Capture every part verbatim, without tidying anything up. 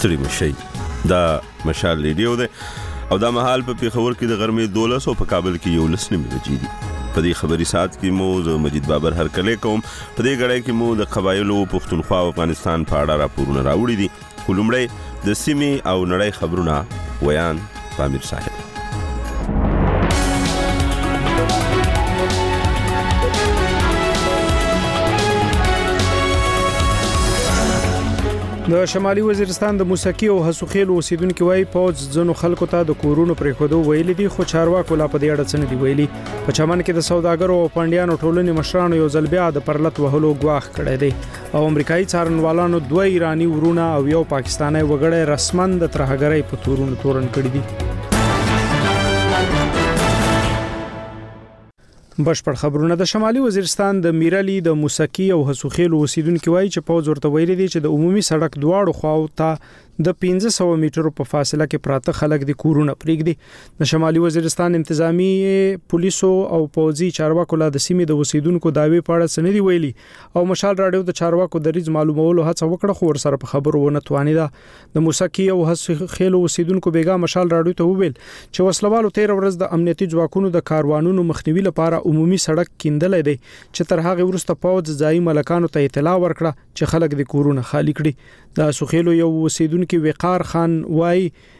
ستړي مشي. دا مشال ریډیو دی او دا مهال په پیښور کې د غرمې دولس او په کابل کې یو لس نیمې بجې دي. په دې خبري ساعت کې مو زه مجید بابر هرکلی کوم. په دې غړی کې مو د قبایلو پښتونخوا او افغانستان په اړه راپورونه راوړي دي. خو لومړی د سیمې او نړۍ خبرونه ویان پامیر صاحب. د شمالي وزیرستان د موسیقي او حسوخیل اوسیدونکو وايي پوز ځنو خلکو ته د کورونو پرې خودو ویل دي، خو چارواکو لا په دې اړه څه نه دی ویلي. په چمن کې د سوداګرو او پندیانو ټولنې مشرانو یو ځل بیا د پرلط وهلو غواخ کړی دی او امریکایي څارنوالانو دوه ایرانی ورونه او یو پاکستانی وګړی رسمن د ترهګرۍ په تورونو تورن کړی دي. بشپړ خبرونه. د شمالي وزیرستان د میرالي د موسیقي او حسوخیل اوسیدونکو وايي چې پوز ورته ویل دي چې د عمومي سړک دواړو خواو ته د پنځه سوه میټرو په فاصله کې پراته خلک د کورونه پرېږدي. د شمالي وزیرستان انتظامی پولیسو او پوځي چارواکو له د سیمې د اوسیدونکو داوی په اړه څه نه دی ویلي او مشال راډیو د چارواکو د ریز معلومولو هڅه وکړه خو ورسره په خبرو ونه توانیده. د موسیقي او حسوخیل اوسیدونکو بیګا مشال راډیو ته وویل چې وسلوالو تیر ورځ د امنیتي ځواکونو د کاروانونو مخنیوي لپاره عمومي سړک کیندلې دی چې تر هغه وروسته پوز ځای ملکانو ته اطلاع ورکړه چې خلک د کورونه خالی کړي. د حسوخیل یو اوسیدونکو وقار خان وای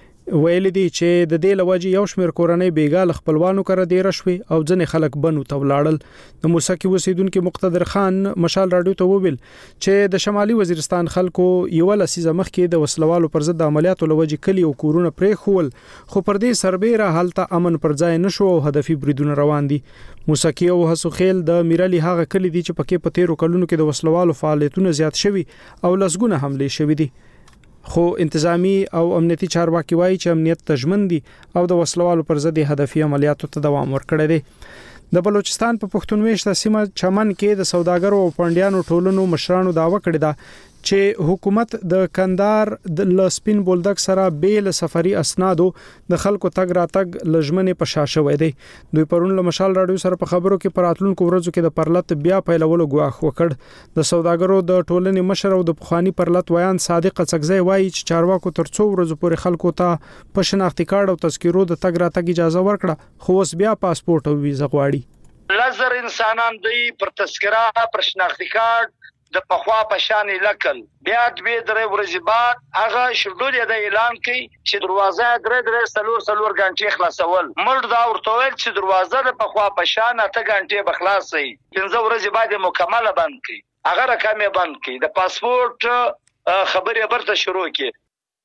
ویل دي چې د دې لوجه یو شمېر کورنۍ بیګال خپلوانو کړه دی رشوي او ځنې خلک بنو ته ولاړل. د موسیقي اوسیدونکو مقتدر خان مشال راډیو ته وویل چې د شمالي وزیرستان خلکو یو لسیزه مخکې د وسلوالو پر ضد عملیاتو لوجه کلی او کورونه پرې خول خو پر دې سربېره حالت امن پر ځای نشو او هدفي بریدونه روان دي. موسیقي او حسوخیل د میرالي هغه کلی دي چې پکې په تیرو کلونو کې د وسلوالو فعالیتونه زیات شوي او لسګونه حملې شوي دي. خو انتظامی او امنیتي چارواکي وایي چې امنیت تضمن دي او د وسلوالو پر ضد هدفي عملیاتو ته دوام ورکړی دی. د بلوچستان په پښتونويشته سیمه چمن کې د سوداګرو او پندیانو ټولنو مشرانو داوا کړی دا چې حکومت د کندهار د لسپین بولدک سره بیل سفري اسنادو د خلکو تګ راتګ لجمنې په شاشه دی. دوی پرون له مشال راډیو سره په خبرو کې پراتلونکو ورځو کې د پرلط بیا پیلولو غواخ وکړ. د سوداګرو د ټولنې مشر او د پخوانی پرلط ویان صادق څکزی وایي چې چارواکو تر څو ورځې پورې خلکو ته په شناختی کارت او تذکیرو د تګ راتګ اجازه ورکړه خو اوس بیا پاسپورت او ویزه غواړي. لزر انسانان دی پر تذکره پر شناختی کارت د پخوا په شان لکل بیا دوی درې ورځې بعد هغه شډول د اعلان کوي چې دروازه درې درې سلور سلور غنټې خلاصول. مړ دا ورته ویل چې دروازه د پخوا په شان اته غنټې بخلاصي پنځه ورځې بعد مکمله بند کړي هغه رقم یې بند کړي. د پاسپورت خبرې برته شروع کړي.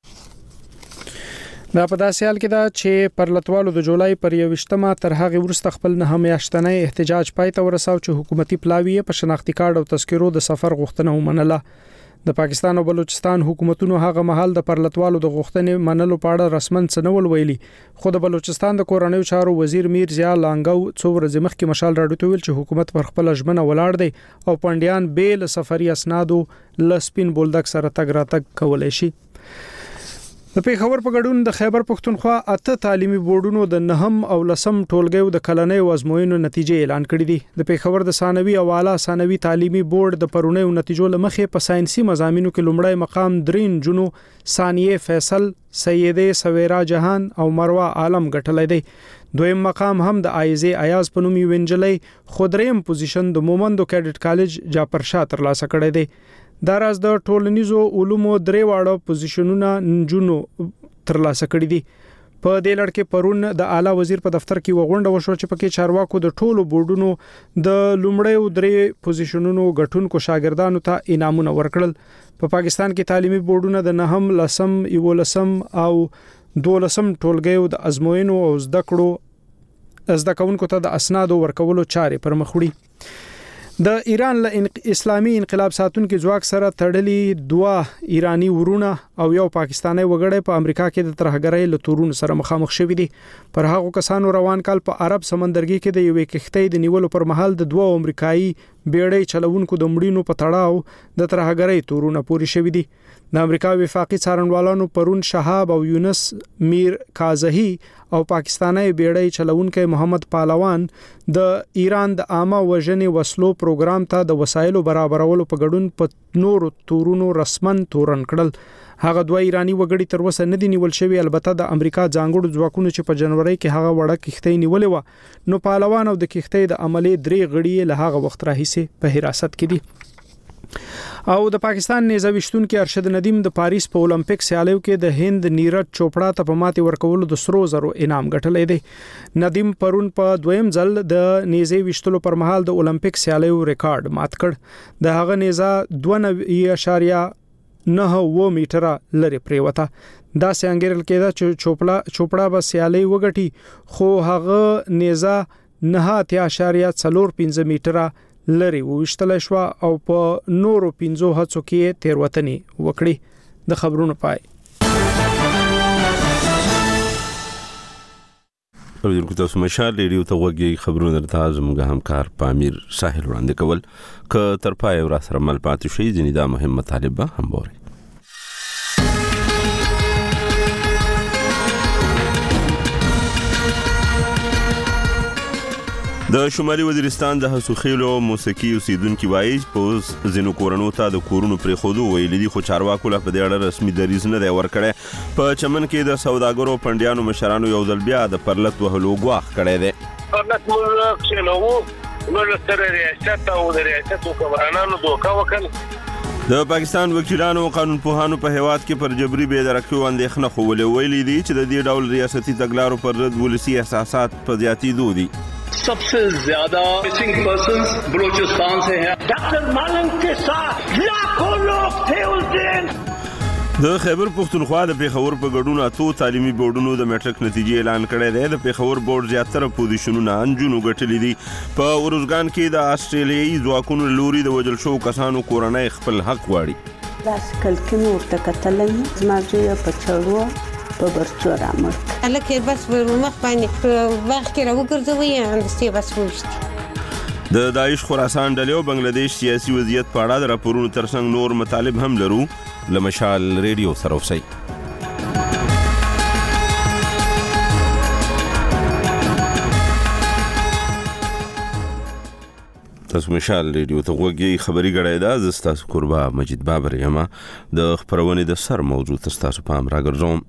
دا په داسې حال کې دا چې پرلطوالو د جولای پر یوشتمه تر هغه وروسته خپل نه میاشتنی احتجاج پای ته ورساو چې حکومتي پلاوی په شناختی کارت او تذکیرو د سفر غوښتنه ومنله. د پاکستان او بلوچستان حکومتونو هغه مهال د پرلطوالو د غوښتنې منلو په اړه رسمن څه نه ول ویلي خو د بلوچستان د کورنیو چارو وزیر میر ضیا لانګو څو ورځې مخکې مشال راډیو ته ویل چې حکومت پر خپل ژمنه ولاړ دی او پندیان بیل سفري اسنادو لسپین بولدک سره تګ راتګ کولای شي. د پیښور په ګډون د خیبر پښتونخوا اته تعلیمي بورډونو د نهم او لسم ټولګیو د کلنۍ ازموینو نتیجې اعلان کړې دي. د پیښور د ثانوي او اعلی ثانوي تعلیمي بورډ د پرونیو نتیجو لمخې په ساينسي مضامینو کې لومړی مقام درین جنو ثانیه فیصل سیده سویرا جهان او مروه عالم ګټلې دی. دویم مقام هم د ایزه ایاز په نوم وینجلې خودریم پوزیشن د مومندو کیډټ کالج جعفرشاه ترلاسه کړی دی. دا راز د ټولنیزو علومو درې واړه پوزیشنونه نجونو ترلاسه کړی دي. په دې لړ کې پرون د اعلی وزیر په دفتر کې وغونډه وشو چې پکې چارواکو د ټولو بورډونو د لومړیو درې پوزیشنونو غټونکو شاګردانو ته انعامونه ورکړل. په پاکستان کې تعلیمي بورډونه د نهم لسم یولسم او دولسم ټولګیو د ازموینو او زده کړو زده کوونکو ته د اسنادو ورکولو چارې پر مخ وړي. د ایران له اسلامي انقلاب ساتونکو ځواک سره تړلي دوه ایرانی ورونه او یو پاکستانی وګړی په امریکا کې د ترهګرۍ له تورونو سره مخامخ شوي دي. پر هغو کسانو روان کال په عرب سمندرګي کې د یوې کښتۍ د نیولو پر مهال د دوه امریکایي بیړۍ چلوونکو د مړینو په تړاو د ترهګرۍ تورونه پوري شوي دي. د امریکا وفاقي څارنوالانو پرون شهاب او یونس میر کازهی او پاکستانی بیړۍ چلوونکي محمد پهلوان د ایران د عامه وژنې وسلو پروګرام ته د وسایلو برابرولو په ګډون په نورو تورونو رسمن تورن کړل. هغه دوه ایرانی وګړي تر اوسه نه دي نیول شوی، البته د امریکا ځانګړو ځواکونو چې په جنوري کې هغه وړه کښتۍ نیولې و نو پهلوان او د کښتۍ د عملې درې غړي له هغه وخت راهیسې په حراست کې دي. او د پاکستان نیزه وشتونکو ارشد ندیم د پاریس په اولمپیک سیالیو کې د هند نیرج چوپړا ته په ماتې ورکولو د سرو زرو انعام ګټلی دی. ندیم پرون په دویم ځل د نیزه وشتلو پر مهال د اولمپیک سیالیو ریکارډ مات کړ. د هغه نیزه دوه نوي اعشاریه نه و میټره لري پریوته. دا څنګه کېده چې چوپړا چوپړا به سیالي وګټي خو هغه نیزه نه اعشاریه څلور پنځه میټره لري وشتل شو او په نورو پنځو هڅو کې تیروتنی وکړي. د خبرونو پای په دې تاسو مشال ریډیو ته وګورئ. خبرونه درته زموږ همکار پامیر ساحل وړاندې کول ک تر پای ور سره مل پاتې شي ځنې دا مهم مطالبه هم وره. د شمالي وزیرستان د حسوخیلو موسیقي اوسیدونکو وایي په زینو کورونو ته د کورونو پرې خودو ویل دي خو چارواکو له په دې اړه رسمي دریځ نه دی ورکړی. په چمن کې د سوداګرو پندیانو مشرانو یو ځل بیا د پرلط وهلو غواخ کړی دی. پرلط ملک شنو نو سره ریاست او د ریاست حکمرانانو دوکا وکړ. د پاکستان وکیلانو او قانونپوهانو په هیواد کې پر جبري بې درکو اندېښنه خولې ویلي دي چې د دې ډول ریاستي تګلارو پر ضد ولسي احساسات په زیاتېدو دي. सबसे ज्यादा missing persons Balochistan से हैं. डॉक्टर मालंग के साथ लाखों लोग थे उस दिन. د خیبر پختونخوا د پیښور په ګډون اتو تعلیمي بورډونو د میټریک نتیجې اعلان کړی دی. د پیښور بورډ زیاتره پوزیشنونه انجونو ګټلي دي. په ورزګان کې د استرالیایي ځواکونو لوري د وجل شو کسانو کورنۍ خپل حق غواړي. داس کلکینو تکتلې زماجه په چړو په برچو رامر الکه بس ورمخ باندې وخت کې راوګرځوي اندستي بس وښتي. د داعش خراسان ډلې او بنگلاديش سیاسي وضعیت په اړه د راپورونو ترڅنګ نور مطالب هم لرو. لمشال ریډیو سره اوسئ. تاسو مشال ریډیو ته وګورئ. خبري غړای دا ز تاسو قربا مجید بابر یما د خبرونه د سر موضوع تاسو پام راګرځوم.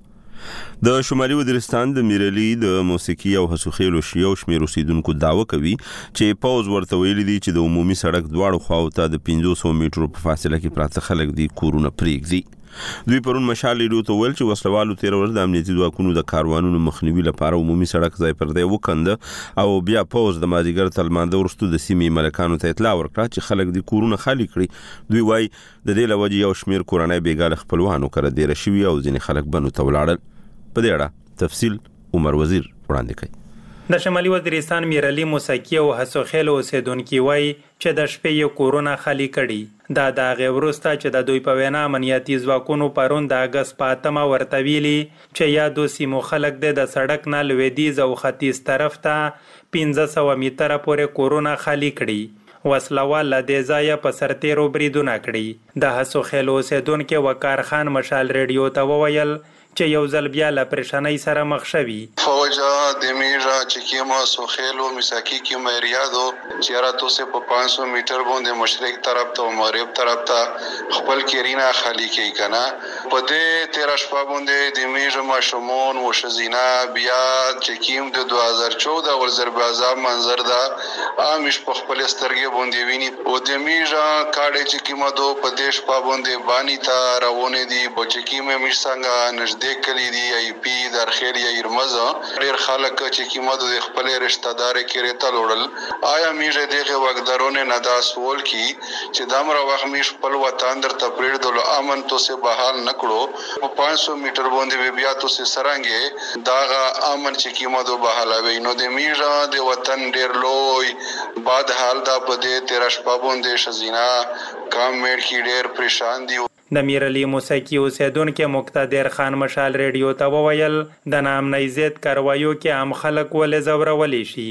د شمالي وزیرستان د میرلی د موسیقي او حسوخیلو شیو شمیر اوسیدونکو داوا کوي چې پاوز ورته ویلي دي چې د عمومي سړک دواړو خواو ته د پنځه سوه میټرو په فاصله کې پراته خلک دي کورونه پرېږدي. دوی پرون مشال ریډیو ته ویل چې وسلوالو تیر ورځ د امنیتي ځواکونو د کاروانونو مخنیوي لپاره عمومي سړک ځای پر ځای وکند او بیا پاوز د مازیګر تر لمانځه وروسته د سیمې ملکانو ته اطلاع ورکړه چې خلک دي کورونه خالی کړي. دوی وایي د دې لوجې یو شمیر کورنۍ بیګاله خپلوانو کړه ډیر شوی او ځینې خلک بنو ته ولاړل. په دې اړه تفصیل عمر وزیر وړاندې کوي. د شمالي وزیرستان میرلی موسیقي او حسوخیلو اوسیدونکو وایي چې د شپې یو کورونه خالی کړي. دا د هغې وروسته چې د دوی په وینا امنیتي ځواکونو پرون د اګست په اتمه ورته ویلي چې یادو سیمو خلک د سړک نه لویدیځ او ختیځ طرف ته پنځه سوه میټره پورې کورونه خالی کړي. وسلوال له دې ځایه په سرتیرو بریدونه کړي. د حسوخیلو اوسیدونکو وقار خان مشال ریډیو ته وویل چې یو ځل بیا له پریشانۍ سره مخ شوي. فوجا د میرا چې کیما سوخیلو مساکی کی مریادو چیرې توسه په پانچ سو میټر باندې مشرق طرف ته مغرب طرف ته خپل کیرینا خالی کی کنه. په دې تیرا شپه باندې د میرا ماشومون او شزینا بیا چې کیم د دوه هزار چودہ ورزر بازار منظر دا امیش په خپل سترګې باندې ویني او د میرا کاډه چې کیما دو په دې شپه باندې بانی تا روونه دي بچ کیمه مش څنګه نږدې کلی دی ای پی در خیر یا ارمزه ډیر خلک چې کیمه د خپل رشتہ دار کې رته لوړل. آیا میږه دغه وګدارونه نه دا سوال کی چې دمر وخت میش خپل وطن در تپریډ دل امن تو سه بحال نکړو په پانچ سو میټر باندې بیا تو سه سرانګه داغه امن چې کیمه دو بحال وي نو د میږه د وطن ډیر لوی بعد حال دا په دې تیرش پابوندې شزینا کام مېړ کی ډیر پریشان دي. د میرلی موسیقي اوسیدونکو مقتدر خان مشال ریډیو ته وویل د نامنۍ ضد کاروایو کې عام خلک ولې زورولې شي. د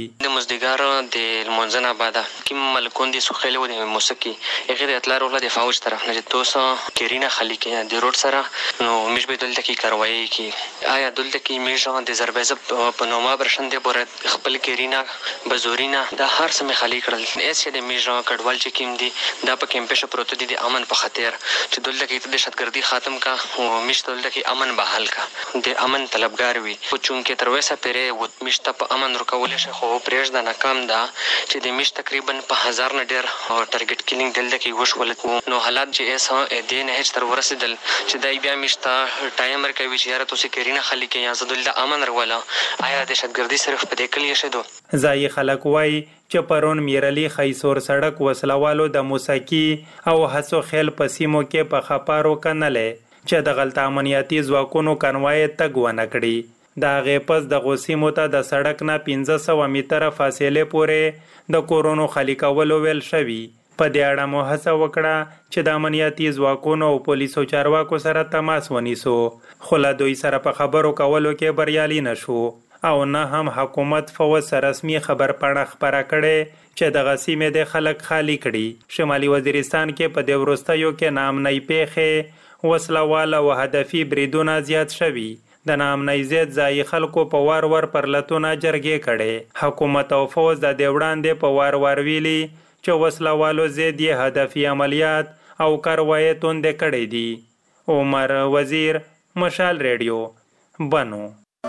مزدګار د المنځنه بعد کوم ملکون دي سخیل و د موسیقي هغه د اطلاع وروله د فوج طرف نه توسه کیرینا خلی کې د روډ سره نو مش به دلته کې کاروایی کې آیا دلته کې میژه د زربېزب په نوما برشن د بور خپل کیرینا بزورینا د هر سم خلی کړل اس د میژه کډوال چې کیم دي دا په کیمپ شه پروت دي د امن په خاطر چې دلته کې د دهشتګردي ختم کا او مشت دلته کې امن بحال کا د امن طلبګار وي او چونکه تر وسه پرې و مشت په امن رکول شي خو پرېژ د ناکام ده چې د مشت تقریبا په هزار نه ډیر ټارګټ کیلینګ دلته کې وشول نو حالات چې اس د نه هیڅ تر ورسېدل چې دای بیا مشت ټایم ورکوي چې یاره تاسو کیرینا خلی کې یا زدل امن ورولا آیا د دهشتګردي صرف په دې کلی شدو ځای خلک وای چې پرون میرلی خیسور سړک وسلوالو د موسیقي او حسو خیل پسیمو کې په خپارو کنلې چې د غلط امنیتي ځواکونو کنوای تګ ونه کړي دا غیپس د غوسیمو ته د سړک نه پنځه سوه متره فاصله پورې د کورونو خالی کولو ویل شوی په دې اړه مو هڅه وکړه چې د امنیتي ځواکونو او پولیسو چارواکو سره تماس ونیسو خو له دوی سره په خبرو کولو کې بریالي نشو او نه هم حکومت فوز رسمي خبر پاڼه خبره کړي چې د غسیمې د خلک خالی کړي شمالي وزیرستان کې په د ورستیو کې نامنۍ پیښې وسلوال او هدفي بریدونه زیات شوي د نامنۍ زیات ځای خلکو په وار وار پرلتونه جرګې کړي حکومت او فوز د وړاندې په وار وار ویلي چې وسلوالو زیات یې هدفي عملیات او کاروایي توندې کړي دي عمر وزیر مشال ریډیو بنو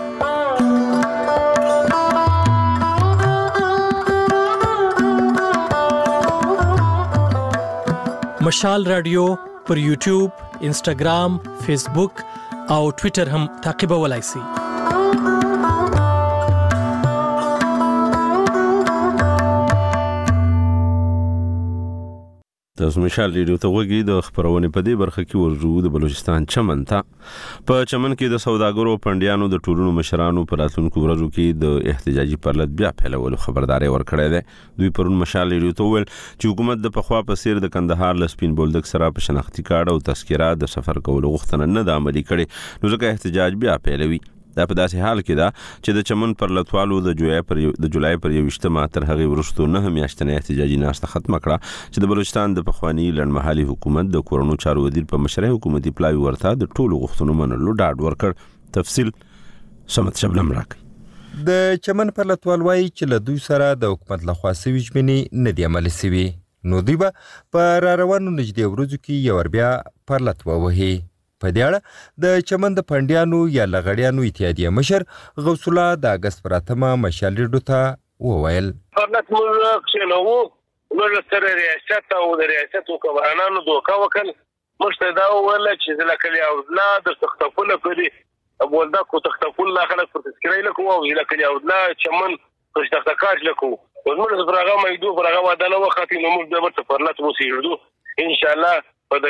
مشال رادیو پر یوټیوب، انسټاګرام، فیسبوک او ټوئیټر هم تعقیبولای شئ. تاسو مشال ریډیو ته وګورئ. د خبرونه په دې برخه کې ورجو د بلوچستان چمن ته په چمن کې د سوداګرو پندیانو د ټولونو مشرانو په راتلونکو ورځو کې د احتجاجي پرلط بیا پیلولو خبرداري ورکړې ده. دوی پرون مشال ریډیو ته ویل چې حکومت د پخوا په څیر د کندهار لسپین بولدک سره په شناختی کارت او تذکره د سفر کولو غوښتنه نه د عملي کړي نو ځکه احتجاج بیا پیلوي. دا په داسې حال کې ده چې د چمن پرلطوالو د جولای پر د جولای پر یوشتمه تر هغه ورستو نه میاشتنې احتجاجي ناشته ختمه کړه چې د بلوچستان د پخوانی لړمحلي حکومت د کورونو چارو وزیر په مشرۍ حکومتي پلاوی ورته د ټولو غوښتنو منلو ډاډ ورکړ. تفصیل سمت شبنم راکړي. د چمن پرلطوال وایي چې له دوی سره د حکومت لخوا سوي ژمنې نه دي عملي سوي نو دوی به په را روانو نږدې ورځو کې یو ور بیا پرلط ووهي. په دې اړه د چمن د پندیانو یا لغړیانو اتحادیه مشر غوث الله د اگست پر اتمه مشال ریډیو ته وویل پرلط موږ کښېنو موږ سره ریاست او د ریاست حکمرانانو دوکه وکړ موږ ته دا وویل چې زه لکلي اودلا د تختفونه کړي بولدک و تختفون لا خلک پر تذکرې لکو او لکلي اودلا چمن پر تختکاج لکو وزموږ برغه مېدو برغه ودانه وختي نو موږ د ورته پرلط وسیږو ان شاء الله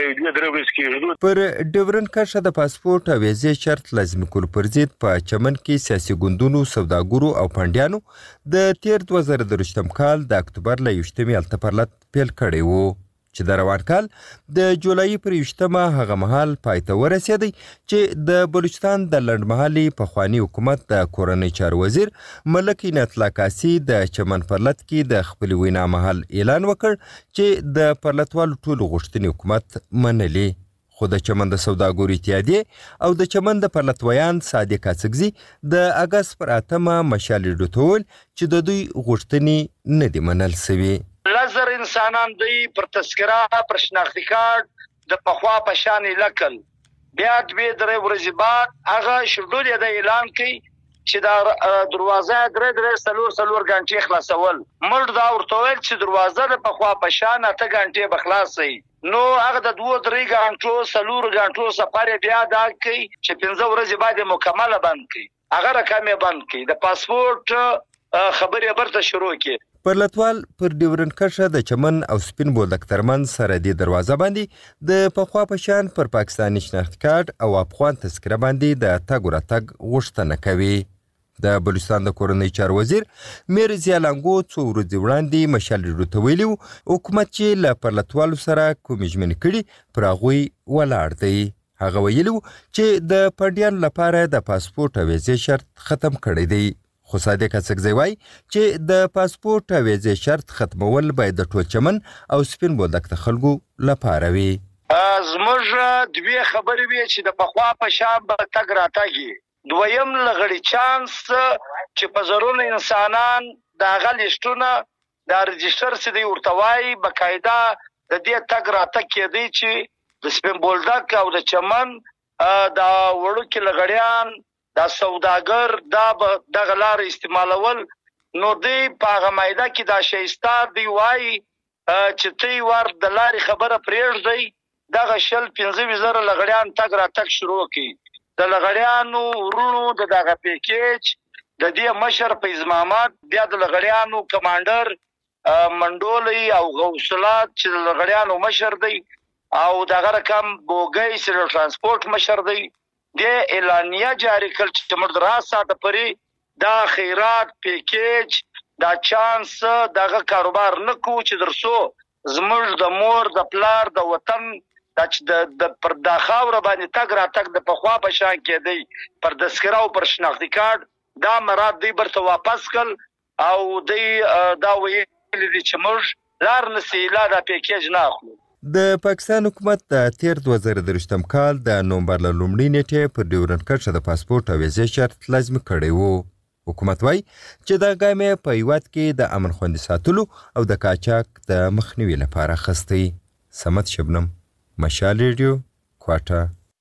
پر ډیورن کرښه د پاسپورت او ویزې شرط لازمي کول پر ضد په چمن کې سیاسي ګوندونو سوداګرو او پندیانو د تیر دوه زره درویشتم کال د اکتوبر له یوشتمې هلته پرلط پیل کړی و چې د روان کال د جولای پر یوشتمه هغه مهال پای ته ورسېدی چې د بلوچستان د لنډمهالي پخوانی حکومت د کورنۍ چارو وزیر ملک عنایت الله کاسي د چمن پرلط کې د خپل وینا مهال اعلان وکړ چې د پرلطوالو ټولو غوښتنې حکومت منلي. خو د چمن د سوداګرو اتحادیې او د چمن د پرلطویان صادق اڅکزي د اگست پر اتمه مشال ریډیو ته ویل چې د دوی غوښتنې نه دي منل سوي. لزر انسانان دی پر تذکره پر شناختی کارت د پخوا په شان لکل بیا دوی درې ورځې بعد هغه شډول یې د اعلان کړي چې دا دروازه درې درې سلور سلور غنټې خلاصول مړ دا ورته ویل چې دروازه د پخوا په شان اته غنټې بخلاصي نو هغه د دوه درې غنټو سلور غنټو سفر بیا دا کوي چې پنځه ورځې بعد مکمل بند کړي هغه رقم یې بند کړي د پاسپورت خبرې برته شروع کړي. پرلطوال پر ډیورن کرښه د چمن او سپین بولدک ترمنځ سره د دروازه باندې د پخوا په شان پر پاکستاني شناخت کارت او افغان تذکره باندې د تګ راتګ غوښتنه کوي. د بلوچستان د کورنۍ چارو وزیر میر زیالانګو څو ورځې وړاندې مشال ریډیو ته ویلي حکومت چې له پرلطوالو سره کومې ژمنې کړي پر هغوی ولاړ دی. هغه ویلي چې د پندیانو لپاره د پاسپورت او ویزې شرط ختم کړی دی خو صادق اڅکزی وایي چې د پاسپورت او ویزې شرط ختمول باید د ټول چمن او سپین بولدک د خلکو لپاره وي. زموږ دوی خبرې وي چې د پخوا په شان به تګ راتګي. دویم لغړی چانس چې په زرونه انسانان د هغه لیسټونه د رجسټر سره دی ورته وایي بقاعده د دې تګ راتګ کېدی چې د سپین بولدک او د چمن د وړوکي لغړیان دا سوداګر دا دغه لارې استعمالول نو دی په هغه مایده کې دا شایسته دی وایي چې تی ور د لارې خبره پرېږدئ دغه شل پنځه ویزره لغړیان تګ راتګ شروع کړي. د لغړیانو ورونو د دغه پیکیج د دې مشر په ازمامات بیا د لغړیانو کمانډر منډولي او غوثلات چې د لغړیانو مشر دی او دغه رقم بوګي سره ترانسپورت مشر دی د اعلانیه جاری کړ چې موږ راسه د پري دا خیرات پیکیج دا چانس دغه کاروبار نکو چې درسو زموږ د مور د پلار د وطن د د پر د خاور باندې تګ را تګ د پخوا په شان کېدی پر دسکره او پر شناختی کارت دا مراد دی برته واپس کړ او دی دا ویل دي چې موږ لار نسیلا دا پیکیج نه اخلو. د پاکستان حکومت د تیر دوه زره درویشتم کال د نومبر له لومړۍ نیټې پر ډیورنډ کرښه د پاسپورت او ویزې شرط لازمي کړی و. حکومت وایي چې دا ګام یې په هیواد کې د امن خوندي ساتلو او د قاچاق د مخنیوي لپاره اخیستی. صمد شبنم، مشال ریډیو، کوټه.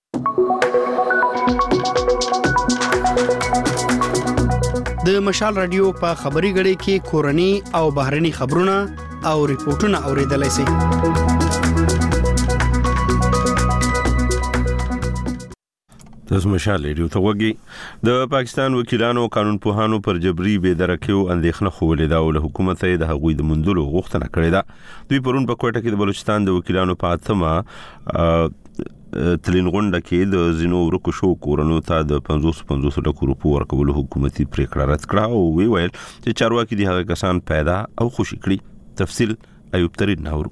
د مشال رادیو په خبري غړي کې کورني او بهرني خبرونه او ریپورتونه اوریدلای شئ. تاسو مشال ریډیو ته وګورئ. د پاکستان وکیلانو قانون پوهانو پر جبري بې درکیو اندېښنه خوولې ده او له حکومت یې د هغوی د مندلو غوښتنه کړې ده. دوی پرون په کوټه کې د بلوچستان د وکیلانو په اتمه تلین غونډه کې د زینو ورکو شو کورونو ته د پنځوس پنځوس لکو روپو ورکولو حکومتي پریکړه رد کړه او وی ویل چې چارواکي دي هغه کسان پیدا او خوشي کړي. تفصیل ایوب ترین ناورو.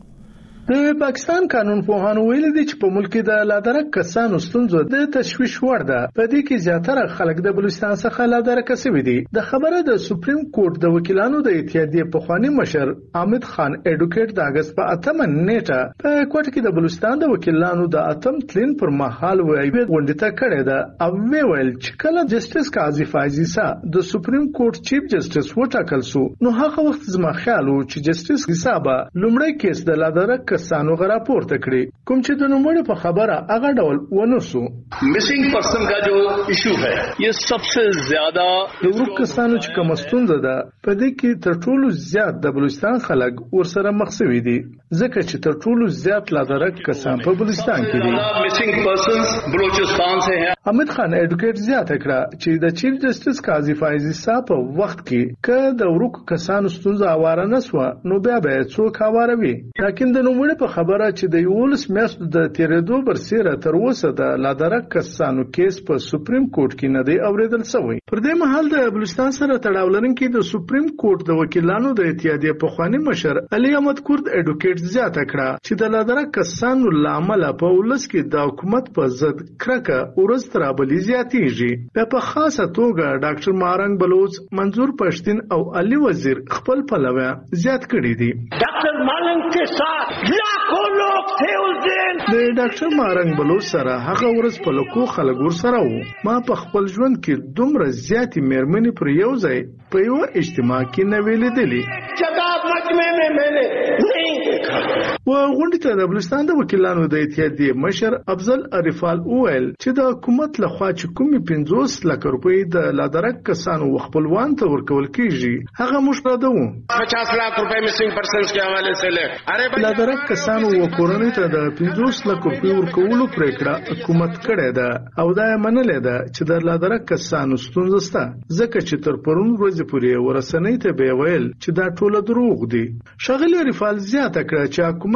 د پاکستان قانون پوهانو ویل دي چې په ملک کې د لادرک کسانو ستونزو د تشویش وړ ده. په دې کې زیاتره خلک د بلوچستان څخه لادرک شوي دي. د خبره د سپریم کورټ د وکیلانو د اتحادیې پخوانی مشر حامد خان اډوکیټ د اگست په اتمه نیټه په کوټه کې د بلوچستان د وکیلانو د اتم تلین پر مهال وایي غونډه ته کړې ده او ویل چې کله جسټس قاضي فایزي سا د سپریم کورټ چیف جسټس وټاکل سو نو هغه وخت زما خیال و چې جسټس حسابه لومړی کیس د لادرک کسانو غرا پورته کړی کوم چې د نوموړي په خبره هغه ډول ونوسو. मिसिंग पर्सन का जो इशू है ये सबसे ज्यादा د ورک کسانو چې کوم ستونزه ده په دې کې تر ټولو زیات د بلوچستان خلک ورسره مخ شوي دي ځکه چې تر ټولو زیات لادرک کسان په بلوچستان کې دي. मिसिंग पर्सنز بلوچستان سے ہیں. حامد خان اډوکیټ زیاته کړه چې د چیف جسټس قاضي فایزي صاحب په وخت کې ک د ورک کسانو ستونزه اواره نسوه نو بیا به څوک اوروي. لکه د نوموړي په خبره چې د یولس میاشتو د تیرېدو برسیره تر اوسه د لادرک کسانو کیس په سپریم کورټ کې نه دی اوریدل شوی. پر دې مهال د بلوچستان سره تړاو لرونکي د سپریم کورټ د وکیلانو د اتحادیې پخوانی مشر علي احمد کورد اډوکیټ زیاته کړه چې د لادرک کسانو لامل په ولس کې د حکومت په ضد کرکه ورځ تر بلې زیاتېږي. په خاصه توګه ډاکټر مارنګ بلوچ، منظور پښتين او علي وزیر خپل پلوه زیات کړي دي. ډاکټر مارنګ کے ساتھ لاکھوں لوگ تھے اس دن. د ډاکټر مارنګ بلوچ سره هغه ورځ په لکو خلک ورسره وو. ما په خپل ژوند کې دومره زیاتې مېرمنې پر یو ځای په یو اجتماع کې نه ویلې دي. شتاب مجمع میں میں نے نہیں دیکھا. و غونډې ته د بلوچستان د وکیلانو د اتحادیې مشر افضل عرفال وویل چې د حکومت لخوا چې کومې پنځوس لکه روپۍ د لادرک کسانو خپلوان ته ورکول کیږي هغه موږ ردوو. پچاس لاکھ روپے مسنگ پرسنز کے حوالے سے لے لادرک کسانو و کورنۍ ته د پنځوس لکه روپۍ ورکولو پریکړه حکومت کړې ده او دا یې منلې ده چې د لادرک کسانو ستونزه شته ځکه چې تر پرون ورځې پورې ورسنۍ ته به ویل چې دا ټوله دروغ دي. ښاغلي عرفال زیاته کړه چې حکومت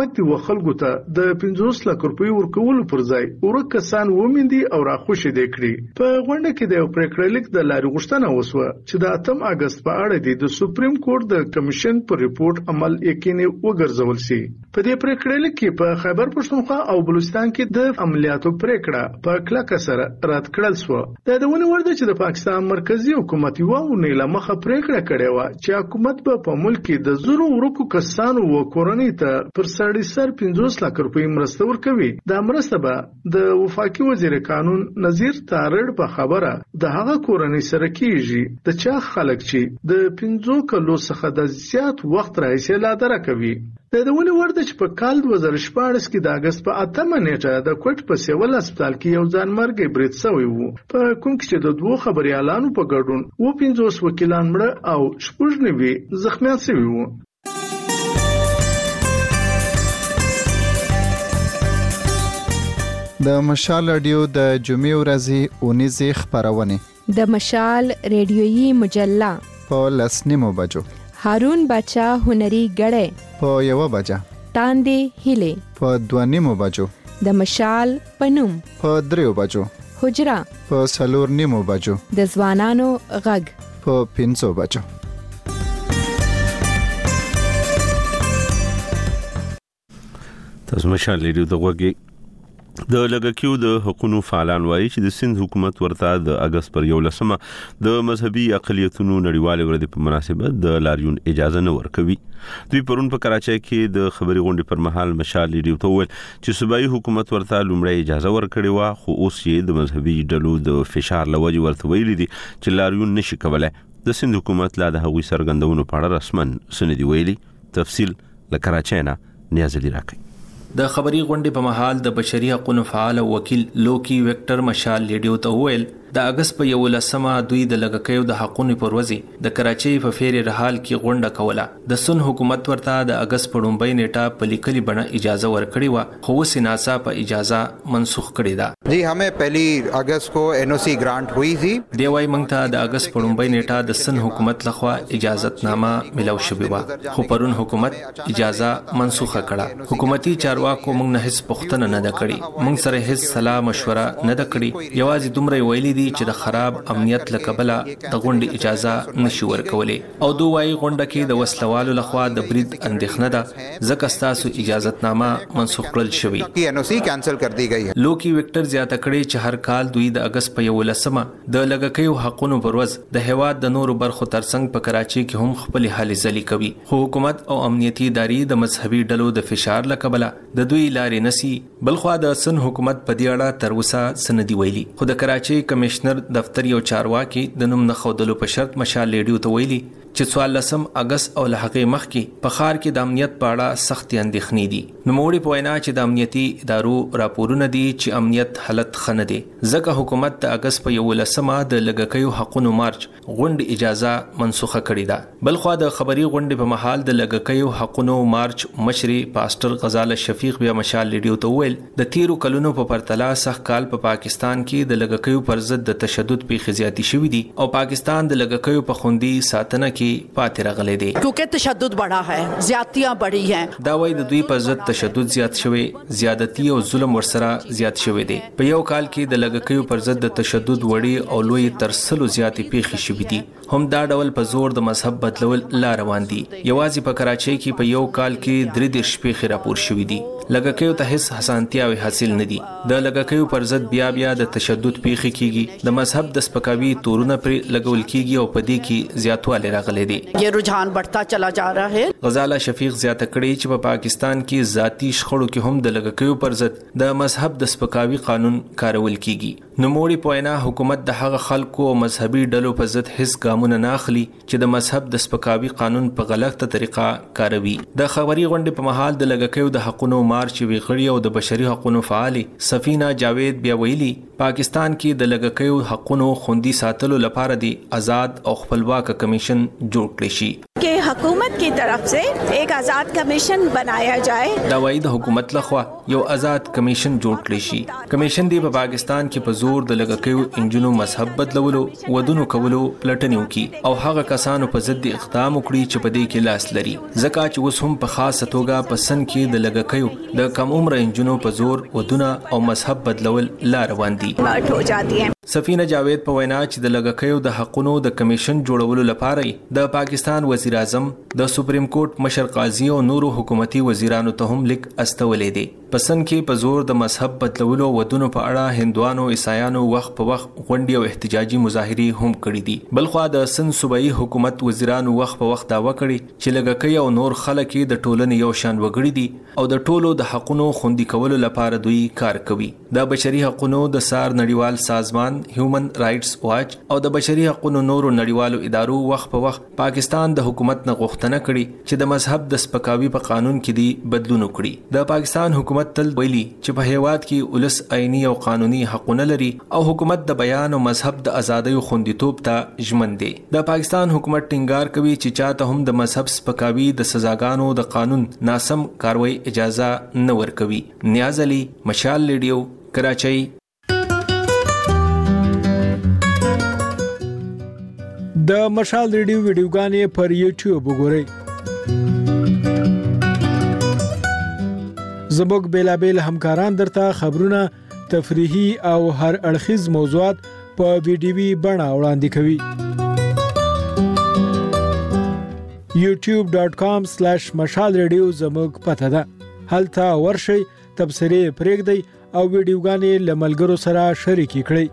حکومت د خلکو ته د پنځوس لک روپۍ ورکولو پر ځای ورک کسان ومندي او راخوشي دي کړی. په غونډه کې د یو پریکړه لیک د لارې غوښتنه وسوه چې د اتم اگست په اړه د سپریم کورټ د کمیشن پر ریپورت عمل یقیني وګرځول شي. په دې پریکړه لیک کې په خیبر پښتونخوا او بلوچستان کې د عملیاتو پریکړه په کلکه سره رد کړل شو. دا د ونې ورده چې د پاکستان مرکزی حکومت یو ونې له مخه پریکړه کړې و چې حکومت به په ملک کې د زورو ورکو کسانو او کورنۍ ته پر سړی سر پنځوس لک روپۍ مرسته ورکوي. دا مرسته به د وفاقي وزیر قانون نظیر تارړ په خبره د هغه کورنۍ سره کیږي د چا خلک چې د پنځو کلو څخه د زیات وخت راهیسې لا دره کوي. د دونې ورده چې په کال دوه زره شپاړس کې د اگست په اتمه نیټه د کوټ په سیول هسپتال کې یو ځانمرګي برید شوی وو، په کوم کې چې د دوه خبريالانو په ګډون و پنځوس وکیلان مړه او شپږ نوي زخمیان شوي وو. د مشال رادیو د جمعې ورځې اونیزې خبرونه د مشال ریډیویي مجله په لسنیمو بجو، هارون بچا هنري غړې په یو بجه، تاندې هیله په دوانیمو بجو، د مشال پنوم په دریو بجو، حجرا په سلور نیمو بجو، د ځوانانو غږ په پنځو بجو. تاسو مشال ریډیو ته وګورئ. د لګکیو د حقوقو فعالان وایي چې د سند حکومت ورته د اگست پر یو لسمه د مذهبي اقلیتونو نړیوال ورځ په مناسبت د لاریون اجازه نه ورکوي. دوی پرون په کراچۍ کې د خبري غونډې پر مهال مشال ریډیو ته وویل چې صوبایي حکومت ورته لومړی اجازه ورکړې و، خو اوس یې د مذهبي ډلو د فشار لوجې ورته ویلي دي چې لاریون نشي کولای. د سند حکومت لا د هغوی سرګندونو په اړه رسمن سندي ویلي. تفصیل له کراچۍ نه نیاز علي راکړي. د خبري غونډې په مهال د بشري حقوقو فعال وکیل لوکی ویکټر مشال ریډیو ته وویل د اگست په یو لسمه دوی د لګکیو د حقوقو پر ورځ د کراچۍ په فیر رحال کې غونډه کوله. د سن حکومت ورته د اگست په لومړۍ نیټه په لیکلي بڼه اجازه ورکړې و، خو اوس ناسا په اجازه منسوخ کړې ده. جی हमें पहली अगस्त को एनओसी ग्रांट हुई थी. دی وايي موږ ته د اگست په لومړۍ نیټه د سن حکومت لخوا اجازهتنامه ملو شوې و، خو پرون حکومت اجازه منسوخه کړه. حکومتي چارواکو موږ نه هیڅ پوښتنه نه ده کړې، موږ سره هیڅ صلاح مشوره نه ده کړې، یوازې دومره ویلي دي چې د خراب امنیت لکبله د غونډې اجازه نشي ورکولې. او دوی وايي غونډه کې د وسلوالو لخوا د برید اندېښنه ده، ځکه ستاسو اجازهتنامه منسوخ کړل شوی. एनओसी کینسل کړ دی گئی. لوکی ویکټر زیاته کړي چې هر کال دوی د اگست په یو لسمه د لګکیو حقوقو پر ورځ د هواد د نورو برخو ترڅنګ په کراچۍ کې هم خپل حالې ځلې کوي، خو حکومت او امنیتي ادارې د مذهبي ډلو د فشار لکبله د دوی لارې نسی. بلخوا د سن حکومت په دې اړه تر اوسه سندي ویلي، خو د کراچۍ کمشنر دفتر یو چارواکي د نوم نه خودلو په شرط مشال ریډیو ته ویلي چې څوارلسم اگست او له هغې مخکې په ښار کې د امنیت په اړه سختې اندېښنې دي. نوموړي په وینا چې د امنیتي ادارو راپورونه دي چې امنیت حالت ښه نه دی، ځکه حکومت د اگست په یولسمه د لګکیو حقوقو مارچ غونډې اجازه منسوخه کړې ده. بلخوا د خبري غونډې په مهال د لګکیو حقوقو مارچ مشري پاستر غزاله شفیق بیا مشال ریډیو ته ویل د تیرو کلونو په پرتله سخت کال په پا پاکستان کې د لګکیو پر ضد د تشدد پیښې زیاتې شوې دي او پاکستان د لګکیو په خوندي ساتنه کې پاتې راغلی دی. क्योंकि तशद्दुद बढ़ा है, ज्यादतियां बढ़ी हैं. دا وایي د دوی پر ضد تشدد زیات شوی، زیادتی او ظلم ورسره زیات شوی دی. په یو کال کې د لګکیو پر ضد د تشدد وړي او لوی تر سلو زیاتې پیښې شوې دي. هم دا ډول په زور د مذهب بدلول لا روان دي. یوازې په کراچۍ کې په یو کال کې درې دېرش پیښې راپور شوې دي. لګکیو ته هیڅ حساسیتاوي حاصل نه دي. د لګکیو پر ضد بیا بیا د تشدد پیښې کیږي، د مذهب د سپکاوي تورونه پر لګول کیږي او په دې کې زیاتوالی راغلی دی. یہ رجحان بڑھتا چلا جا رہا ہے. غزاله شفیق زیاته کړي چې په پاکستان کې ذاتی شخړو کې هم د لګکیو پر ضد د مذهب د سپکاوي قانون کارول کیږي. نوموړي په وینا حکومت د هغه خلکو او مذهبي ډلو په ضد هیڅ ګامونه نه اخلي چې د مذهب د سپکاوي قانون په غلطه طریقه کاروي. د خبري غونډې په مهال د لګکیو د حقوقو مارچ ویغړی او د بشري حقوقو فعال سفینه جاوید بیا ویلي پاکستان کې د لګکیو حقوقو خوندي ساتلو لپاره دی آزاد او خپلواک کمیشن جوړ کړی شي. کہ हुकूमत की तरफ से एक आज़ाद कमीशन बनाया जाए। دا وایي د حکومت لخوا یو آزاد کمیشن جوړ کړی شي. کمیشن دی په پاکستان کې په زور د لګکیو انجنونو مذهب بدلولو، ودونو کولو پلټنې وکړي او هغه کسانو په ضد اقدام وکړي چې په دې کې لاس لري. ځکه چې اوس هم په خاصه توګه په سن کې د لګکیو د کم عمر انجنونو په زور ودونه او مذهب بدلول لا روان دي. سفینه جاوید په وینا چې د لګکیو د حقونو د کمیشن جوړولو لپاره د پاکستان وزیر اعظم، د سپریم کورټ مشر قاضي او نورو حکومتي وزیرانو ته هم لیک استولې دي. پسند کې په زور د مذهب بدلولو ودونو په اړه هندوانو، عیسایانو وخت په وخت غونډې او احتجاجي مظاهرې هم کړې دي. بلخوا د سن صوبایي حکومت وزیرانو وخت په وخت داوا کړي چې لګکۍ او نور خلک د ټولنې یو شان وګړي دي او د ټولو د حقونو خوندي کولو لپاره دوی کار کوي. د بشري حقونو د سار نړیوال سازمان هیومن رائټس واچ او د بشري حقونو نورو نړیوالو ادارو وخت په وخت پاکستان د حکومت نه غوښتنه کړي چې د مذهب د سپکاوي په قانون کې دی بدلون وکړي. د پاکستان حکومت تل ویلي چې په هیواد کې ولس آئینی او قانوني حقونه لري او حکومت د بیان او مذهب د ازادۍ خوندیتوب ته ژمن دی. د پاکستان حکومت ټینګار کوي چې چاته هم د مذهب سپکاوي د سزاګانو د قانون ناسم کاروي اجازه نه ورکوي. نیاز علي، مشال ریډیو، کراچۍ. د مشال ریډیو ویډیوګانې پر یوټیوب وګورئ. زموږ بیلابیل همکاران درته خبرونه، تفریحي او هر اړخیز موضوعات په ویډیوي بڼه وړاندې کوي. یوټیوب ډاٹ کام سلیش مشال ریډیو زموږ پته ده. هلته ورشئ، تبصرې پرېږدئ او ویډیوګانې له ملګرو سره شریکې کړئ.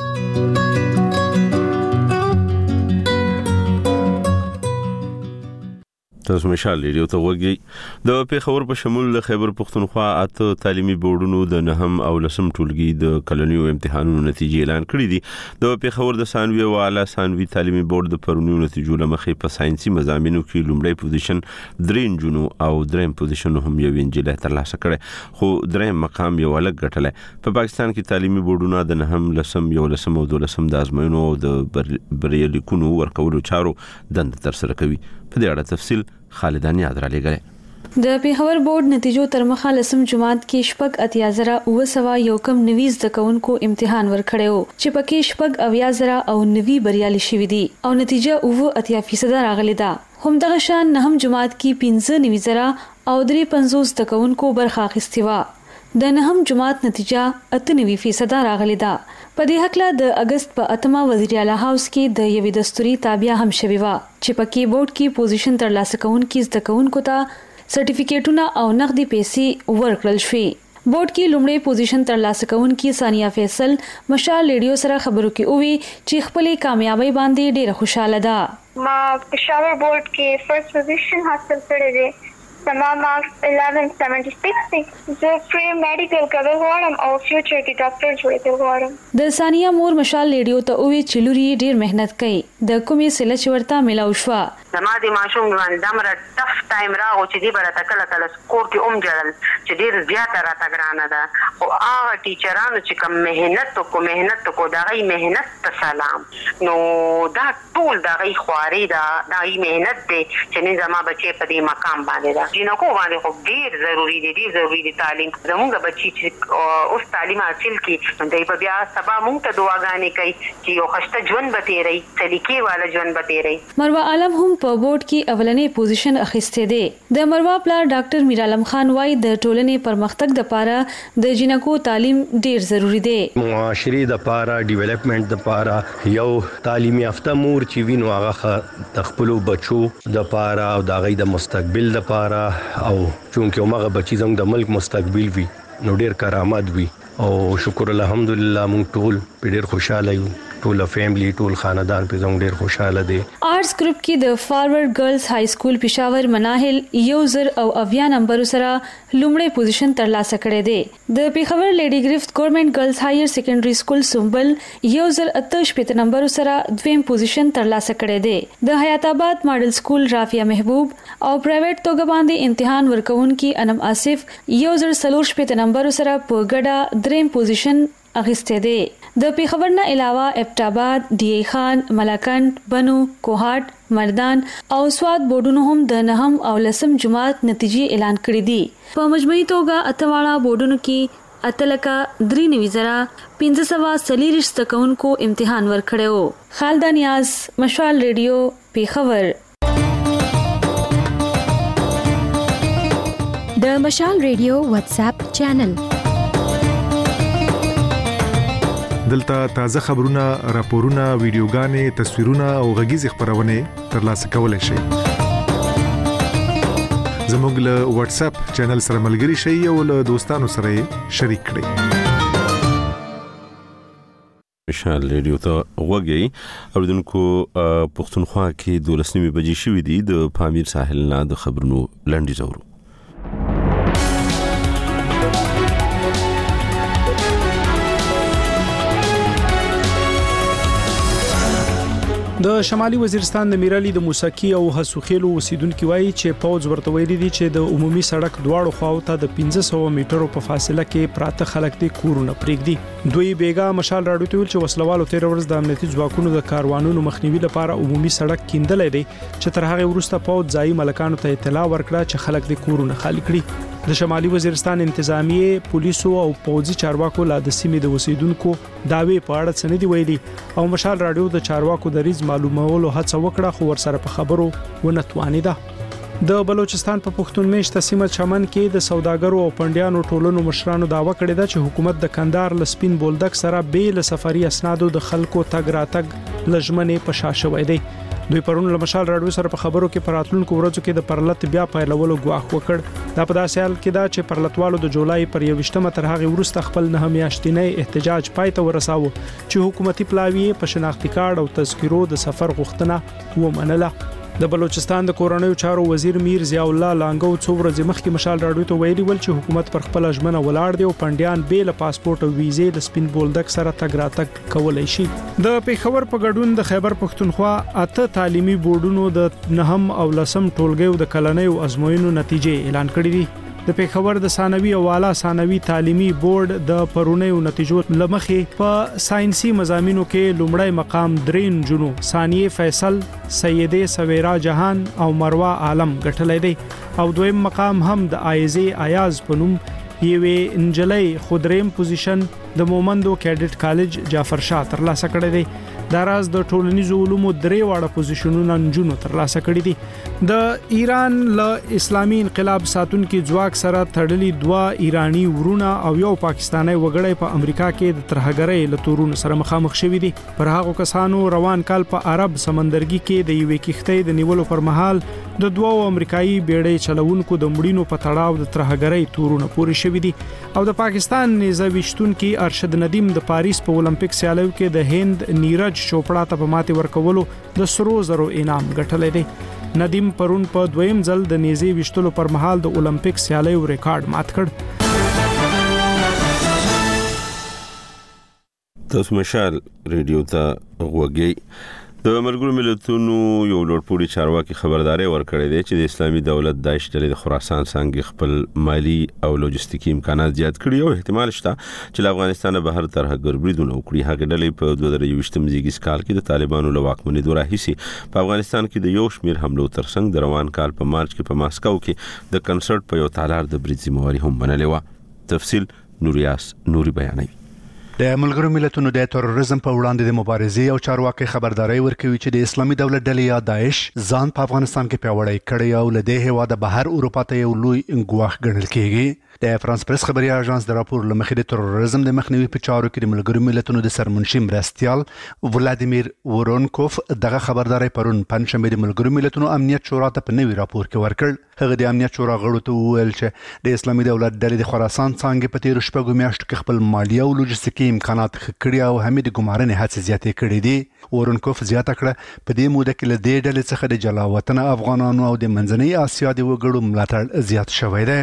تاسو مشال ریډیو ته وګورئ. د پیښور په شمول د خیبر پښتونخوا اته تعلیمي بورډونو د نهم او لسم ټولګي د کلنیو امتحانونو نتیجې اعلان کړې دي. د پیښور د ثانوي او اعلی ثانوي تعلیمي بورډ د پرونیو نتیجو لمخې په ساينسي مضامینو کې لومړی پوزیشن درې جنو او دریم پوزیشن هم یو انجیل ترلاسه کړي، خو دریم مقام یو الګ ګټلای. په پاکستان کې تعلیمي بورډونه د نهم لسم یو لسم او دولسم د ازموینو او د بریالیکونو ورکولو چارو دند تر سره کوي. په دې اړه تفصیل خالدان یاد را لګره. د پیښور بورډ نتیجو تر مخه لسم جماعت کې شپږ اتیا زره او سوا یو کم نویز د کوونکو امتحان ورکړیو چې پکې شپږ اویا زره او نوي بریالي شوي دي او نتیجه او اتیا فیصد راغلي ده. هم دغه شان نهم جماعت کې پنځه نوي زره او درې پنځوس د کوونکو برخه اخیستې وه. د نهم جماعت نتیجه اته نوي فیصد راغلي ده. په دې حق له د اگست په اتمه وزیر اعلی هاوس کې د یوې دستوري تابع هم شوی و چې پکې بورډ کې پوزیشن ترلاسه کوونکي زده کوونکو ته سرټیفیکیټونه او نقدي پیسې ورکړل شوې. بورډ کې لومړی پوزیشن ترلاسه کوونکي ثانیه فیصل مشال ریډیو سره خبرو کې وی چې خپلې کامیابی باندې ډېره خوشاله ده. ما پېښور بورډ کې فرست پوزیشن حاصل کړی دی. زما مارکس eleven seventy-six دي. زه پری میډیکل کول غواړم او فیوچر کې ډاکټر جوړېدل غواړم. د ثانیه مور مشال ریډیو ته وی چې لوري ډېر مهنت کوي. د کومې سله چې ورته ملاو شو. زما د ماشوم باندې دمره ټف ټایم راغو چې دی برته کله کله سکور کې اوم جړل چې ډېر زیاته راته ګرانه ده. او هغه ټیچرانو چې کوم مهنت کو مهنت کو دا غي مهنت ته سلام. نو دا ټول دا غي خواري دا دا غي مهنت دی چې نه زما بچي په دې مقام باندې ده. جنکو باندې خو ډېر ضروری دی ډېر ضروری دی تعلیم. زموږ بچي چې اوس تعلیم حاصل کړي دوی په بیا سبا موږ ته دعاګانې کوي چې یو خسته ژوند به تیری سلیقې والا ژوند به تیری. مروه عالم هم په بورډ کې اولنې پوزیشن اخیسته دی. د مروه پلار ډاکټر میر عالم خان وايي د ټولنې پرمختګ لپاره د جنکو تعلیم ډېر ضروری دی. معاشري د لپاره ډیولپمنٹ د لپاره یو تعلیمي یافته مور چې وینو هغه د خپل بچو د لپاره او د غي د مستقبل لپاره او چونکه هغه بچی زموږ د ملک مستقبل وي نو ډېر کرامت وي او شکر الحمدلله موږ ټول ډېر خوشاله یو. ټول فیملی ټول خاندان په زموږ ډېر خوشاله دي. آرټس ګروپ کې د فارورډ ګرلز های سکول پېښور مناهل یو زر او اویا نمبر سره لومړی پوزیشن ترلاسه کړی دی. د پېښور لیډي گرفت ګورنمنت ګرلز هایر سیکنډري سکول سومبل یو زر اته شپږ نمبر سره دویم پوزیشن ترلاسه کړی دی. د حیات آباد ماډل سکول رافیا محبوب او پرایویټ توګه باندې امتحان ورکونکي انم آصف یو زر څلور شپږ نمبر سره په ګډه دریم پوزیشن اغسته دي. د پیښور نه علاوه ابټاباد، ډی ای خان، ملاکنډ، بنو، کوهاټ، مردان او سواد بورډونو هم د نهم او لسم جماعت نتیجې اعلان کړې دي. په مجموعي توګه اتواړه بورډونو کې اتلکا درې نوي زره پنځه سوه څلېرویشت زده کوونکو امتحان ورکړی و. خالده نیاز، مشال ریډیو، پیښور. د مشال ریډیو واتس اپ چینل. دلته تازه خبرونه، راپورونه، ویډیوګانې، تصویرونه او غږیز خبرونه ترلاسه کولای شئ. زموږ له واتس اپ چینل سره ملګري شئ او له دوستانو سره شریک کړئ. مشال ریډیو ته وګورئ. اوریدونکو پښتونخوا کې دولسمې بجې شوې دي. د پامیر ساحل نه د خبرونو لنډي زورو. د شمالي وزیرستان د میرالي د موسیقي او حسوخیلو اوسیدونکو وایي چې پوز ورته ویلي دي چې د عمومي سړک دواړو خواو ته د پنځه سوه میټرو په فاصله کې پراته خلک د کورونه پرېږدي. دوی بیګا مشال راډیو ته ویل چې وسلوالو تیر ورځ د امنیتي ځواکونو د کاروانونو مخنیوي لپاره عمومي سړک کیندل دي چې تر هغه وروسته پوز ځای ملکانو ته اطلاع ورکړه چې خلک د کورونه خالی کړي. د شمالي وزیرستان انتظامیه، پولیسو او پوځي چارواکو لا د سیمې د اوسیدونکو داوی په اړه څه نه دی ویلي او مشال راډیو د چارواکو د ریز معلومولو هڅه وکړه خو ورسره په خبرو ونه توانیده. د بلوچستان په پښتون میشته سیمه چمن کې د سوداګرو او پندیانو ټولنو مشرانو داوا کړې ده چې حکومت د کندهار لسپین بولدک سره بیل سفري اسنادو د خلکو تګ راتګ لجمنې په شاشه دی. دوی پرون له مشال راډیو سره په خبرو کې پراتلونکو ورځو کې د پرلط بیا پیلولو غواخ وکړ. دا په داسې حال کې دا چې پرلطوالو د جولای پر یوشتمه تر هغه وروسته خپل نه میاشتنی احتجاج پای ته ورساوه چې حکومتي پلاوی په شناختی کارت او تذکرو د سفر غوښتنه ومنله. د بلوچستان د کورونیو چارو وزیر میر ضیاء الله لانګو څو ورځې مخکې مشال راډیو ته ویلي ول چې حکومت پر خپل ژمنه ولاړ دی او پندیان به له پاسپورت او ویزې د سپین بولدک سره تګ راتګ کولای شي. د پیښور په ګډون د خیبر پښتونخوا اته تعلیمي بورډونو د نهم او لسم ټولګیو د کلنیو ازموینو نتیجې اعلان کړې دي. د پیښور د ثانوي او اعلی ثانوي تعلیمي بورډ د پرونیو نتیجو لمخې په ساينسي مضامینو کې لومړی مقام درین جنو ثانیه فیصل، سیده سویرا جهان او مروه عالم ګټلې دی او دویم مقام هم د ایزي ایاز په نوم یوې انجلۍ خودریم پوزیشن د مومندو کیډټ کالج جعفر شاه ترلاسه کړی دی. دا راز د ټولنیزو علومو درې واړه پوزیشنونه نجونو ترلاسه کړي دي. د ایران له اسلامي انقلاب ساتونکو ځواک سره تړلي دوه ایرانی ورونه او یو پاکستانی وګړی په امریکا کې د ترهګرۍ له تورونو سره مخامخ شوي دي. پر هغو کسانو روان کال په عرب سمندرګي کې د یوې کښتۍ د نیولو پر مهال د دوو امریکایي بیړۍ چلوونکو د مړینو په تړاو د ترهګرۍ تورونه پوري شوي دي او د پاکستان نيزه وشتونکو ارشد ندیم د پاریس په اولمپیک سیالیو کې د هند نیرج چوپړا ته په ماتي ورکولو د سرو زرو انعام ګټلې دی. ندیم پرون په دویم ځل د نيزي وشتلو پر مهال د اولمپیک سیالیو ریکارډ مات کړ. تاسو مشال ریډیو ته وګورئ. د ملګرو ملتونو یو لوړپوړي چارواکي خبرداري ورکړې ده چې د اسلامي دولت داعش ډلې د خراسان څنګه خپل مالی او لوجستیکي امکانات زیات کړي او احتمال شته چې افغانستان بهر ترهګر بریدونه وکړي. هغه ډلې په دوه زره یوویشتم زیږیز کال کې د طالبانو له واکمنۍ راهیسي په افغانستان کې د یو شمیر حملو ترڅنګ د روان کال په مارچ کې په ماسکو کې د کنسرت په یو تالار د برید ذمہواري هم منلې و. تفصیل نوریاس نوري بیانوي. د ملګرو ملتونو د تروریزم په وړاندې د مبارزې او چارواکي خبرداري ورکوي چې د اسلامي دولت ډلې یا داعش ځان په افغانستان کې پیاوړی کړی او له دې هوا د بهر اروپا ته یو لوی ګواښ ګڼل کیږي. د فرانس پریس خبري اژانس د راپور لمخې د تروریزم د مخنیوي په چارو کې د ملګرو ملتونو د سرمنشي مرستيال ولادیمیر وورونکوف دغه خبرداري پرون پنځشنبه د ملګرو ملتونو امنیت شورا ته په نوي راپور کې ورکړ. هغه د امنیت شورا غړو ته وویل چې د اسلامي دولت ډلې د خراسان څنګه په تیر شپږو میاشتو کې خپل مالی او لوجستیکي امکانات خکړي او هم د ګمارنې هڅې زیاتې کړې دي. وورونکوف زیاته کړه په دې موده کې له دې ډلې څخه د جلاوطن افغانانو او د منځنۍ اسیا د وګړو ملاتړ زیات شوی دی.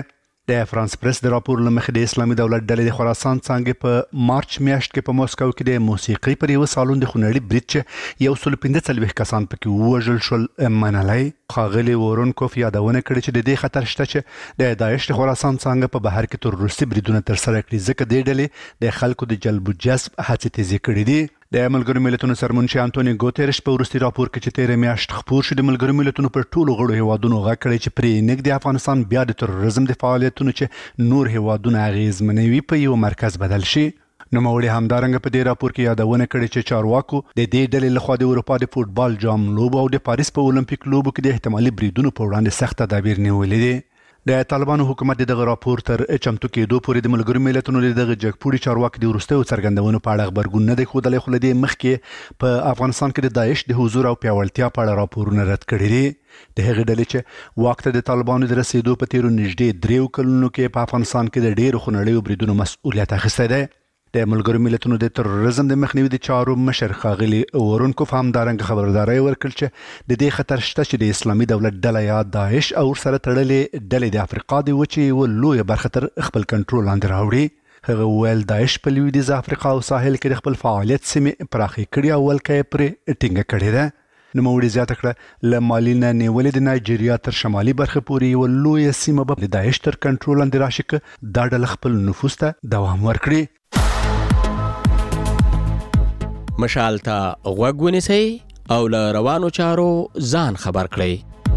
د فرانس پریس د راپور لمخې د اسلامي دولت ډلې د خراسان څنګه په مارچ میاشت کې په موسکو کې د موسیقي پر یو سالون د خنړی برید یو سل پنځه څلوېښت کسان پکې وژل شول منلای خاغلی ورونکوف یادونه کړې چې د دې خطر شته چې د داعش د خراسان څنګه په بهر کې تروریستي بریدونه تر سره کړي ځکه د ډلې د خلکو د جلب و جذب هڅې تیزې کړې دي. د ملګرو ملتونو سرمنشي انټونی ګوتریش په وروستي راپور کې چې تیرې میاشت خپور شو د ملګرو ملتونو پر ټولو غړو هیوادونو غږ کړی چې پرې نږدې افغانستان بیا د تروریزم د فعالیتونو چې نور هیوادونه اغیزمنوي په یو مرکز بدل شي. نوموړي همدارنګه په دې راپور کې یادونه کړې چې چارواکو د دې ډلې لخوا د اروپا د فوټبال جام لوبو او د پاریس په اولمپیک لوبو کې د احتمالي بریدونو په وړاندې سخت تدابیر نیولې دي. د طالبانو حکومت دغه راپور تر چمتو کېدو پورې د ملګرو ملتونو دغه جګپوړي چارواکي د وروستیو څرګندونو په اړه خبرګون نه دی ښودلی، خو له دې مخکې په افغانستان کې د داعش د حضور او پیاوړتیا په اړه راپورونه رد کړي دي. د هغې ډلې چې واک ته د طالبانو د رسېدو په تیرو نږدې دریو کلونو کې په افغانستان کې د ډېرو خونړیو بریدونو مسؤلیت اخیستی دی. د ملګرو ملتونو د تروریزم د مخنیوي د چارو مشر ښاغلي ورونکوف همدارنګه خبرداری ورکړ چې د دې خطر شته چې د اسلامي دولت ډله یا داعش او ورسره تړلې ډلې د افریقا د وچې یوه لویه برخه تر خپل کنټرول لاندې راوړي. هغه وویل داعش په لویدیځه افریقا او ساحل کې د خپل فعالیت سیمې پراخې کړي او ولکه یې پرې ټینګه کړې ده. نوموړي زیاته کړه له مالي نه نیولې د نایجیریا تر شمالي برخه پورې یوه لویه سیمه به د داعش تر کنټرول لاندې راشي که دا ډله خپل نفوذ ته دوام ورکړي. مشال ته غوږ ونیسئ او له روانو چارو ځان خبر کړئ.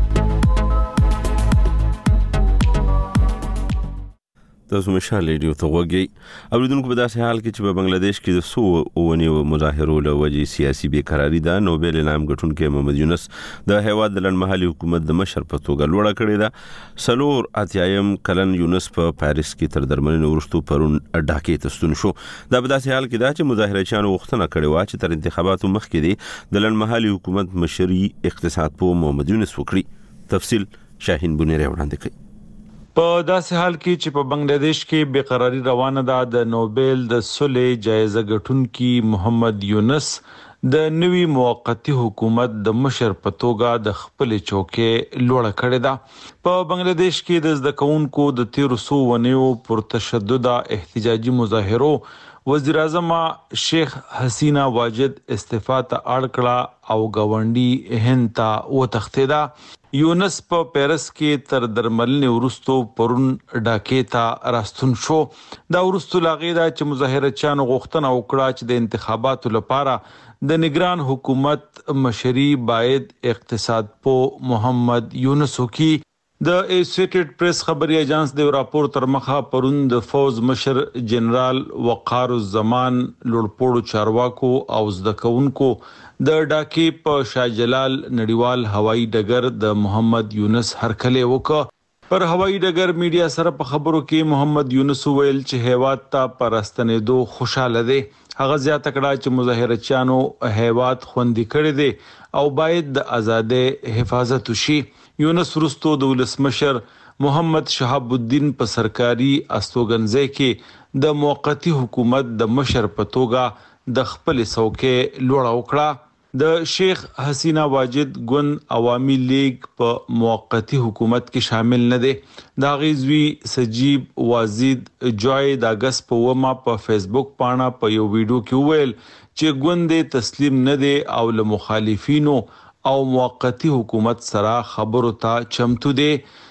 تاسو مشال ریډیو ته غوږی. اوریدونکو په داسې حال کې چې په بنگلاديش کې د سو اونیو مظاهرو له وجې سیاسي بیقراري ده، نوبل انعام ګټونکی محمد یونس د هیواد د لنډمهالي حکومت د مشر په توګه لوړه کړې ده. څلور اتیایم کلن یونس په پاریس کې تر درملنې وروسته پرون ډاکې ته ستون شو. دا په داسې حال کې ده چې مظاهرچیانو غوښتنه کړې وه چې تر انتخاباتو مخکې دې د لنډمهالي حکومت مشري اقتصاد پوه محمد یونس وکړي. تفصیل شاهین بونیری وړاندې کوي. په داسې حال کې چې په بنگلاديش کې بیقراری روانه ده، د نوبل د صلح جایزه ګټونکي محمد یونس د نوي موقتی حکومت د مشر په توګه د خپل چوکۍ لوړه کړې ده. په بنگلاديش کې د زده کوونکو د تیرو څو ونیو پر تشدد احتجاجي مظاهرو وزیر اعظم شیخ حسینه واجد استعفا ته اړ کړه او گاونډي هند ته وتښتېده. یونس په پیرس کې تر درملنې وروسته پرون ډاکې ته راستون شو. دا وروسته لاغې ده چې مظاهرچیانو غوښتنه وکړه چې د انتخاباتو لپاره د نگران حکومت مشري باید اقتصاد پوه محمد یونس وکړي. د ایسوسییټډ پریس خبري اژانس د راپور تر مخه پرون د فوز مشر جنرال وقار الزمان لوړپوړو چارواکو او زده کوونکو د ډاکې په شاهجلال نړیوال هوایي ډګر د محمد یونس هرکلی وکړ. پر هوایي ډګر میډیا سره په خبرو کې محمد یونس ویل چې هیواد ته پر راستنېدو خوشاله دی. هغه زیاته کړه چې مظاهرچیانو هیواد خوندي کړی دی او باید د ازادۍ حفاظت وشي. یونس وروسته د ولسمشر محمد شهاب الدین په سرکاري استوګنځي کې د موقتی حکومت د مشر په توګه د خپل څوکۍ لوړه وکړه. د شیخ حسینه واجد ګوند عوامي لیگ په موقتی حکومت کې شامل نه دی. دا غیزوی سجیب واجد جوای د اگست په ومه په فیسبوک پاڼه په یو ویډیو کې ویل چې ګوند تسلیم نه دی او له مخالفینو او موقتی حکومت سره خبرو ته چمتو دی.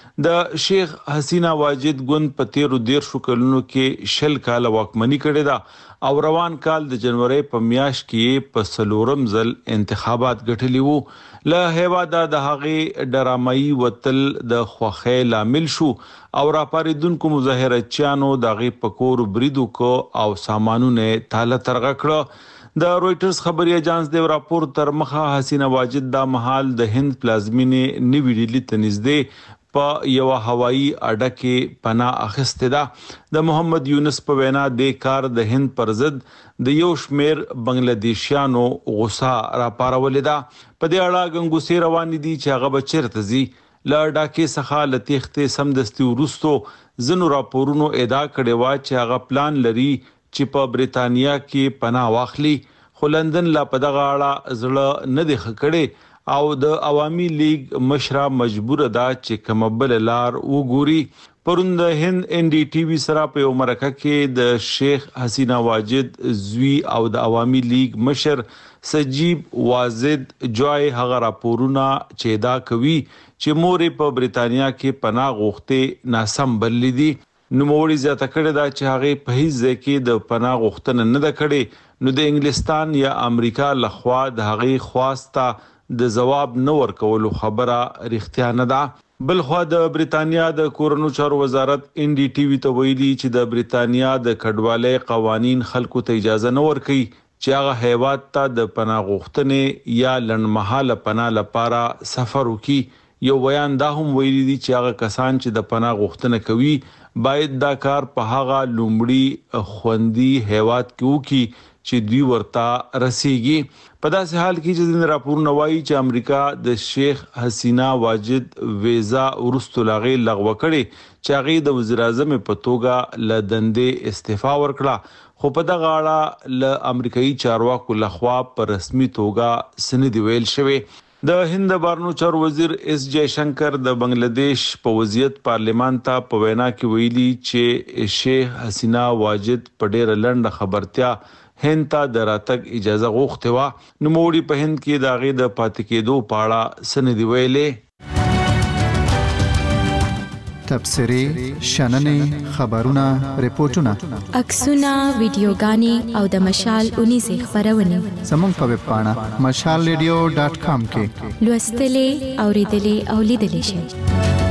د شیخ حسینه واجد ګوند په تیرو دیرشو کلونو کې شل کاله واکمني کړې ده او روان کال د جنوري په میاشت کې په څلورم ځل انتخابات ګټلي وو. له هیواده د هغې ډرامایي وتل د خوښۍ لامل شو او راپارېدونکو مظاهرچیانو د هغې په کور برید وکړ او سامانونه یې تاله ترغه کړه. د رويټرز خبري اژانس د راپور تر مخه حسینه واجد دا مهال د هند پلازمینې نیوی ډیلی ته نږدې په یو هوایی اډه کې پناه اخیسته ده. د محمد یونس په وینا د کار د هند پر ضد د یو شمیر بنگلادیشیانو غوسه را پارولې ده. په دې اړه غنګوسې روان دي چې هغه به چیرته ځي. له ډاکې څخه له تېښتې سمدستي وروسته ځینو راپورونو ادعا کړې وه چې هغه پلان لري چې په بریتانیا کې پناه واخلي، خو لندن لا په دغه اړه زړه نه دی ښه کړی او د عوامي لیگ مشره مجبور ده چې کوم بل لار وګوري. پرون د هند ان ډي ټي وي سره په مرکه کې د شیخ حسینا واجد زوی او د عوامي لیگ مشر سجیب واجد جوای هغه راپورونه چې دا کوي چې مورې په بریتانیا کې پناه غوښته ناسم بللی دي. نو موري زیاته کړه دا چې هغه په هیڅ ځای کې د پناه غوښتنه نه ده کړې، نو د انګلستان یا امریکا لخوا د هغه خواسته د جواب نه ورکولو خبره رښتیا نه ده. بل خو د بریتانیا د کورونو چارو وزارت ان ډي ټي وي ته ویلي چې د بریتانیا د کډوالۍ قوانين خلکو ته اجازه نه ورکوي چې هغه هیواد ته د پناه غوښتنې یا لنډمهاله پناه لپاره سفر وکړي. یو بیان دا هم ویلي دي چې هغه کسان چې د پناه غوښتنه کوي باید دا کار په هغه لومړی خوندي هیواد کې وکړي چې دوی ورته رسیږي. په داسې حال کې چې د راپورونو وایي چې امریکا د شیخ حسینا واجد ویزا ورستو لاغې لغوه کړي چې هغه د وزیر اعظم په توګه ل دندې استعفا ورکړه، خو په دغه اړه ل امریکایي چارواکو لخوا په رسمي توګه سند ویل شوی. د هند بهرنیو چارو وزیر اس جے شنکر د بنگلاديش په وضعیت پارلیمان ته په وینا کې ویلي چې شیخ حسینا واجد په ډېر لنډ خبرتیا هند ته د راتګ اجازه غوښته و. نو موري په هند کې د هغې د پاتې کېدو په اړه څه نه دي ویلي. تبصرې، شننې، خبرونه، ریپورتونه، عکسونه، ویډیوګانې او د مشال اونیزې خپرونې زموږ په ویب پاڼه مشال ریډیو ډاټ کام کې لوستلې، اوریدلې او لیدلې شئ.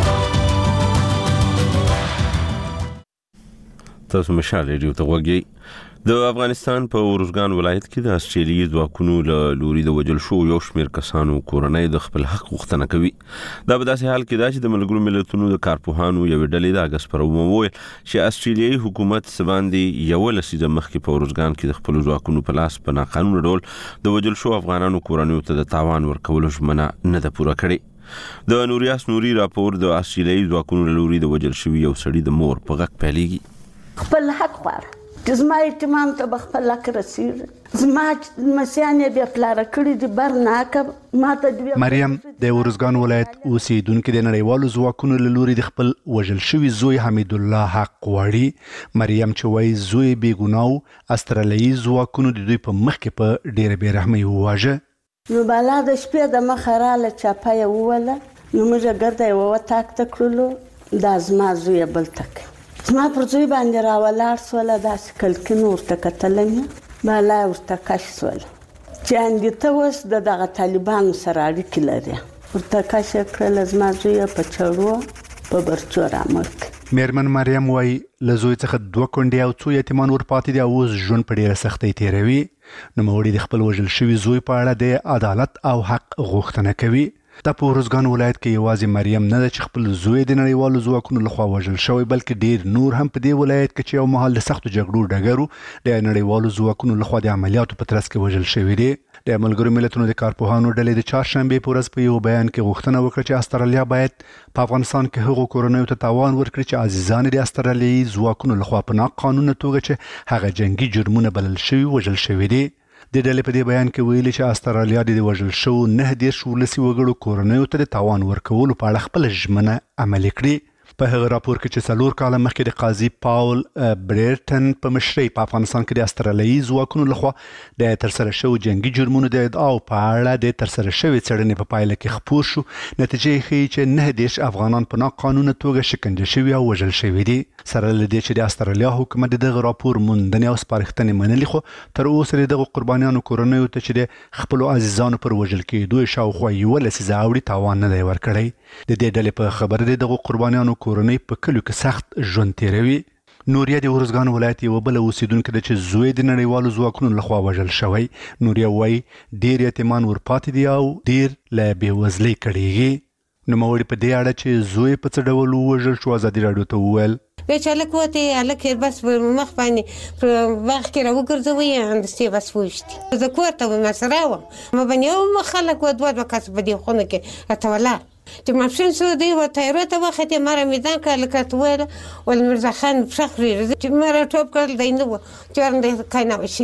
تاسو مشال ریډیو ته وګورئ. د افغانستان په ورزګان ولایت کې د استرالیي ځواکونو له لوري د وجل شو یو شمېر کسانو کورنۍ د خپل حق غوښتنه کوي. دا په داسې حال کې دا چې د ملګرو ملتونو د کارپوهانو یو ډلې د اگست پر وویل چې استرالیي حکومت سباندې یو لسیزه مخکې په ورزګان کې د خپل ځواکونو په لاس په ناقانونه ډول د وجل شو افغانانو کورنۍ ته د تاوان ورکولو ژمنه نه ده پوره کړې. د نوریاس نوري راپور د استرالیي ځواکونو له لوري د وجل شوی یو سړي د مور په غږ پیلېږي. خپل حق غواړم چې زما اعتمام ته به خپل حق رسېږي. زما مسیان یې بیا پلاره کړي دي برناکه ما ته دوی. مریم د ورزګان ولایت اوسیدونکې د نړیوالو ځواکونو له لوري د خپل وژل شوي زوی حمید الله حق غواړي. مریم چې وایي زوی بې ګناه استرالیایي ځواکونو د دوی په مخ کې په ډېره بې رحمۍ وواژه. نو بالا د شپې د مخه راله چاپه یې ووله، نو موږ ګرده یې ووه تاک ته کړلو، دا زما زوی بل تک زما پر زوی باندې راولاړ سوله، داسې کلکین ورته کتلم یې بالا یې ورته کش سوله چې اندېته اوس د دغه طالبانو سره اړیکې لري. ورته کش یې کړله، زما زوی یې په چړو په برچو رامړ کړ. میرمن مریم وایي له زوی څخه دوه کونډې او څو یتیمان ورپاتې دي او اوس ژوند په ډېره سختۍ تېروي. نوموړي د خپل وژل شوي زوی په اړه د عدالت او حق غوښتنه کوي. دا په ورزګان ولایت کې یوازې مریم نه ده چې خپل زوی د نړیوالو ځواکونو لخوا وژل شوی، بلکې ډېر نور هم په دې ولایت کې چې یو مهال د سختو جګړو ډګرو د نړیوالو ځواکونو لخوا د عملیاتو په ترڅ کې وژل شوي دي. د ملګرو ملتونو د کارپوهانو ډلې د چهارشنبې په ورځ په یو بیان کې غوښتنه وکړه چې استرالیا باید په افغانستان کې هغو کورنیو ته تاوان ورکړي چې عزیزان د استرالیایي ځواکونو لخوا په ناقانونه توګه چې هغه جنگي جرمونه بلل شوي وژل شوي دي. د ډلې په دې بیان کې ویلي چې استرالیا د وژل شوو نه دېرش ولسي وګړو کورنیو ته د تاوان ورکولو په اړه خپله ژمنه عملي کړي. په هغه راپور کې چې څلور کاله مخکې د قاضي پاول بریټن په مشرۍ په افغانستان کې د استرالیایي ځواکونو لخوا د ترسره شوو جنګي جرمونو د ادعاو په اړه د ترسره شوې څېړنې په پایله کې خپور شو، نتیجه یې ښیي چې نه دېرش افغانان په ناقانونه توګه شکنجه شوي او وژل شوي دي. سره له دې چې د استرالیا حکومت د دغه راپور موندنې او سپارښتنې منلي، خو تر اوسه د دغو قربانیانو کورنیو ته چې د خپلو عزیزانو پر وژل کېدو شاوخوا یوه لسیزه اوړي تاوان نه دی ورکړی. د دې ډلې په خبره د دغو قربانیانو کورنۍ په کلیو کې سخت ژوند تیروي. نوریا د ورزګان ولایت یوه بله اوسیدونکې ده چې زوی د نړیوالو ځواکونو لخوا وژل شوی. نوریا وایي ډېر یتیمان ورپاتې دي او ډېر له بېوزلۍ کړېږي. نوموړي په دې اړه چې زوی په څه ډول ووژل شو ازادي راډیو ته وویل بیا چې هلک وتی هلک بس مخ باندې په باغ کې راوګرځوي همداسې بس وویشتي. زه کور ته وم سره وم ما باندې یو خلک و دوه دوه کس په دې خونه کې راته ولاړ چې ماپښین شو دی و تایرو ته وختې ما را میدان کړه لکه ته ویله ول میرزا خان پښه خورېږي چې ما را ټوپ کړل دی نه و چې ورنده کای نوشي.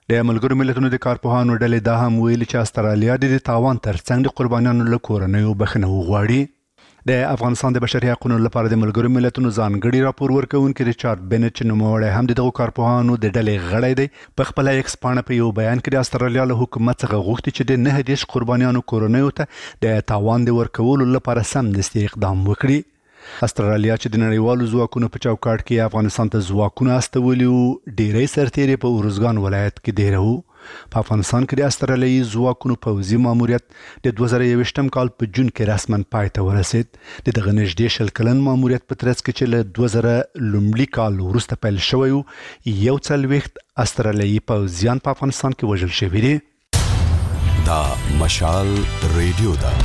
د ملګرو ملتونو د کارپوهانو ډلې دا هم ویلي چې استرالیا د تاوان ترڅنګ د قربانیانو له کورنیو بخښنه وغواړي. د افغانستان د بشري حقوقو لپاره د ملګرو ملتونو ځانګړي راپور ورکوونکي ریچارډ بنټ نوموړی هم دغه کارپوهانو د ډلې غړی دی. په خپل ایکس پاڼه په یو بیان کې د استرالیا له حکومت څخه غوښتي چې د نه دیش قربانیانو کورنیو ته د تاوان د ورکولو لپاره سمدستي اقدام وکړي. استرالیا چې د نړیوالو ځواکونو په چوکاټ کې افغانستان ته ځواکونه استولي وو، ډېری سرتیري په ارزګان ولایت کې دېره وو. په افغانستان کې د استرالیایي ځواکونو پوځي ماموریت د دوه زره یوویشتم کال په جون کې رسما پای ته ورسید. د دغه نږدې شل کلن ماموریت په ترڅ کې چې له دوه زره لومړي کال وروسته پیل شوی و، یو څلوېښت استرالیایي پوځیان په افغانستان کې وژل شوي دي. دا مشال ریډیو ده.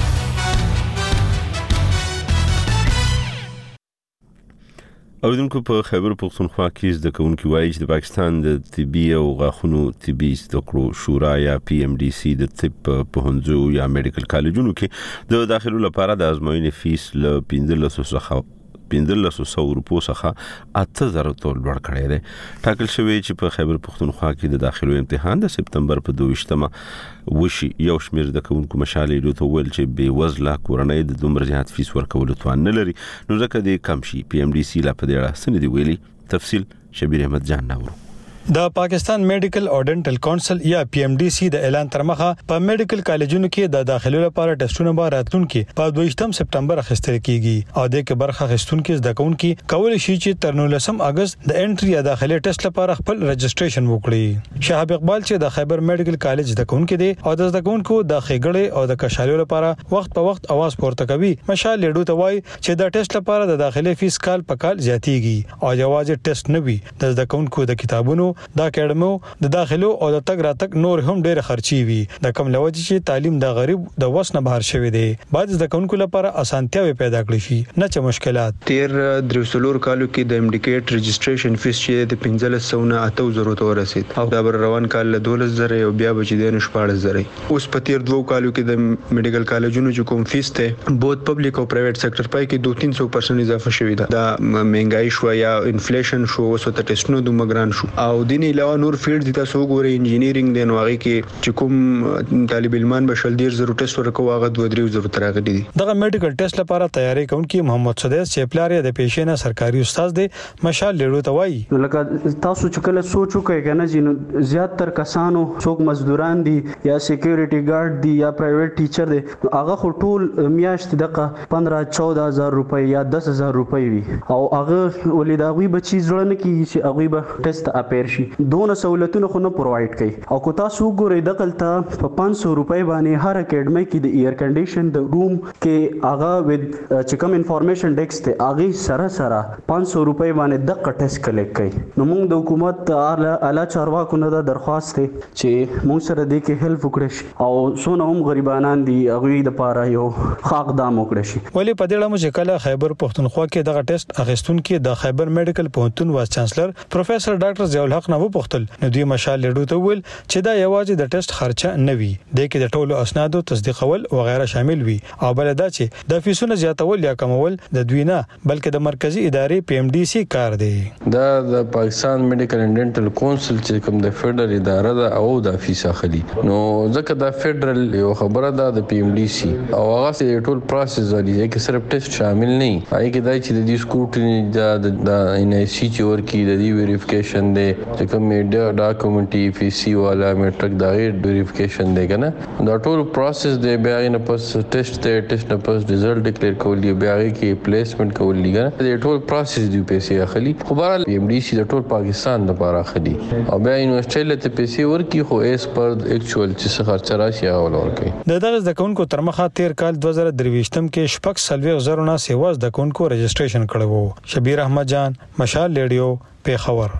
اوریدونکو په خیبر پختونخوا کې زده کوونکي وایي چې د پاکستان د طبي او غاښونو طبي زده کړو شورا یا پی ام ډي سي د طب پوهنځیو یا میډیکل کالجونو کې د داخلو لپاره د ازموینې فیس له پنځلس څخه پنځلس سوه روپو څخه اته زره ته لوړ کړی دی. ټاکل شوی چې په خیبر پختونخوا کې د داخلو امتحان د سپتمبر په دوه ویشتمه وشي. یو شمېر زده کوونکو مشال ریډیو ته ویل چې بې وزله کورنۍ د دومره زیات فیس ورکولو توان نه لري، نو ځکه دې کم شي. پی ام ډي سي لا په دې اړه څه نه دي ویلي. تفصیل شبیر احمد جان ناورو. د پاکستان میډیکل او ډینټل کونسل یا پی ام ډي سي د اعلان تر مخه په میډیکل کالجونو کې د داخلو لپاره ټیسټونه به راتلونکي په دوه سپتمبر اخیستل کیږي او د کې برخه اخیستونکو زده کوونکي کولای شي چې تر نولسم اگست د انټری یا داخلي ټیسټ لپاره خپل رجسټریشن وکړي. شهاب اقبال چې د خیبر میډیکل کالج زده کوونکي دي او د زده کوونکو د خېګړې او د کشالو لپاره وخت په وخت आवाज پورته کوي، مشال لیډو ته وایي چې د ټیسټ لپاره د داخلي فیس کال په کال زیاتیږي او یوازې ټیسټ نه وي، د زده کوونکو د کتابونو د اکیډمو د داخلو او د تګ راتګ نور هم ډېر خرچي وي. د کم لوجه چې تعلیم د غریب د وس نه بهر شوی دی، بعد د کوونکو لپاره اسانتیاوي پیدا کړې شي نه چې مشکلات. تیر درسلور کالو کې د امډیکیټ رجسټریشن فیس چې د پنځلس سوه نه اته زره ته ورسید او د روان کال له دولس زره او بیا بچی د شپږ زره. اوس په تیر دوه کالو کې د میډیکل کالجونو چې کوم فیس ته بوت پبلک او پرایویټ سېکټر پای کې دوه تین سو پرسنټ اضافه شوی ده. د مهنګای شو یا انفلیشن شو وسو ته ټیسټونو د مګران شو او دین علاوه نور فیلډ دي تاسو ګورئ انجینیرینګ د نوغي کې چې کوم طالب علمان بشل ډیر زرو ټیسټ ورکو هغه دوه درې زرو ترغه دي. دغه میډیکل ټیسټ لپاره تیاری کوونکی محمد سدیس چې پلار د پیشینه سرکاري استاد دی، مشال لیډو ته وایي لکه تاسو چې کله سوچ وکړئ کنه چې زیات تر کسانو څوک مزدوران دي یا سکیورټي ګارد دي یا پرایویټ ټیچر دي، هغه خو ټول میاشت دغه پندرہ چودہ هزار روپۍ یا دس هزار روپۍ وي او هغه ولې دا غوي بچی ځړنه کې چې هغه به ټیسټ اپیر شي. دونه سہولتونه خو نه پرووایډ کوي او کو تاسو ګورئ دغلته په پانچ سو روپۍ باندې هر اکیډمي کې د ایر کنډیشن د روم کې هغه ود چې کوم انفارمیشن ډیسک ته هغه سره سره پانچ سو روپۍ باندې د ټیسټ کلیک کوي. نو موږ د حکومت اعلی چارواکو نه درخواست چې موږ سره د کې هیلپ وکړي شي او څونه هم غریبانان دي هغه د پاره یو حق دام وکړي شي. ولی په دې اړه چې کله خیبر پختونخوا کې دغه ټیسټ اخیستونکو د خیبر میډیکل پوهنتون وایس چانسلر پروفیسور ډاکټر ضیاء الحق نه وپوښتل، نو دوی مشال لیډو ته ویل چې دا یوازې د ټیسټ خرچه نه وي، د کې د ټولو اسنادو تصدیقول او غیره شامل وي او بل دا چې د فیسونو زیاتول یا کمول د دوی نه بلکې د مرکزی ادارې پی ام ډي سي کار دی. دا د پاکستان میډیکل اینڈ ډینټل کونسل چې کوم د فدرال اداره ده او د فیس اخلي، نو ځکه د فدرال یو خبره ده د پی ام ډي سي او هغه ټول پروسس دی چې صرف ټیسټ شامل نه وي، هغه کې دا چې د دې سکروټنی د ان ای سی چې ورکی د دې ویریفیکیشن دی چې کوم د ډاکومنټي فی سی والا میټرک دا ویریفیکیشن دی کنه دا ټول پروسس دی. بیا نه پس ټیسټ ته ټیسټ نه پس ریزلټ ډیکلیئر کول دی، بیا کې پلیسمنت کول دی کنه دا ټول پروسس دی پیسې اخلي. خو بهر پی ام ډي سي د ټول پاکستان لپاره اخلي او بیا یونیورسيټي ته پیسې ورکی خو ایس پر اکچوال چې خرچه راشي هغه ورکوي. د دغه ځکونکو تر مخه تیر کال دوه زره درويشتم کې شپږ سلوي زرونه سیوا ځکونکو رجسټریشن کړو. شبیر احمد جان، مشال لیډیو، پیښور.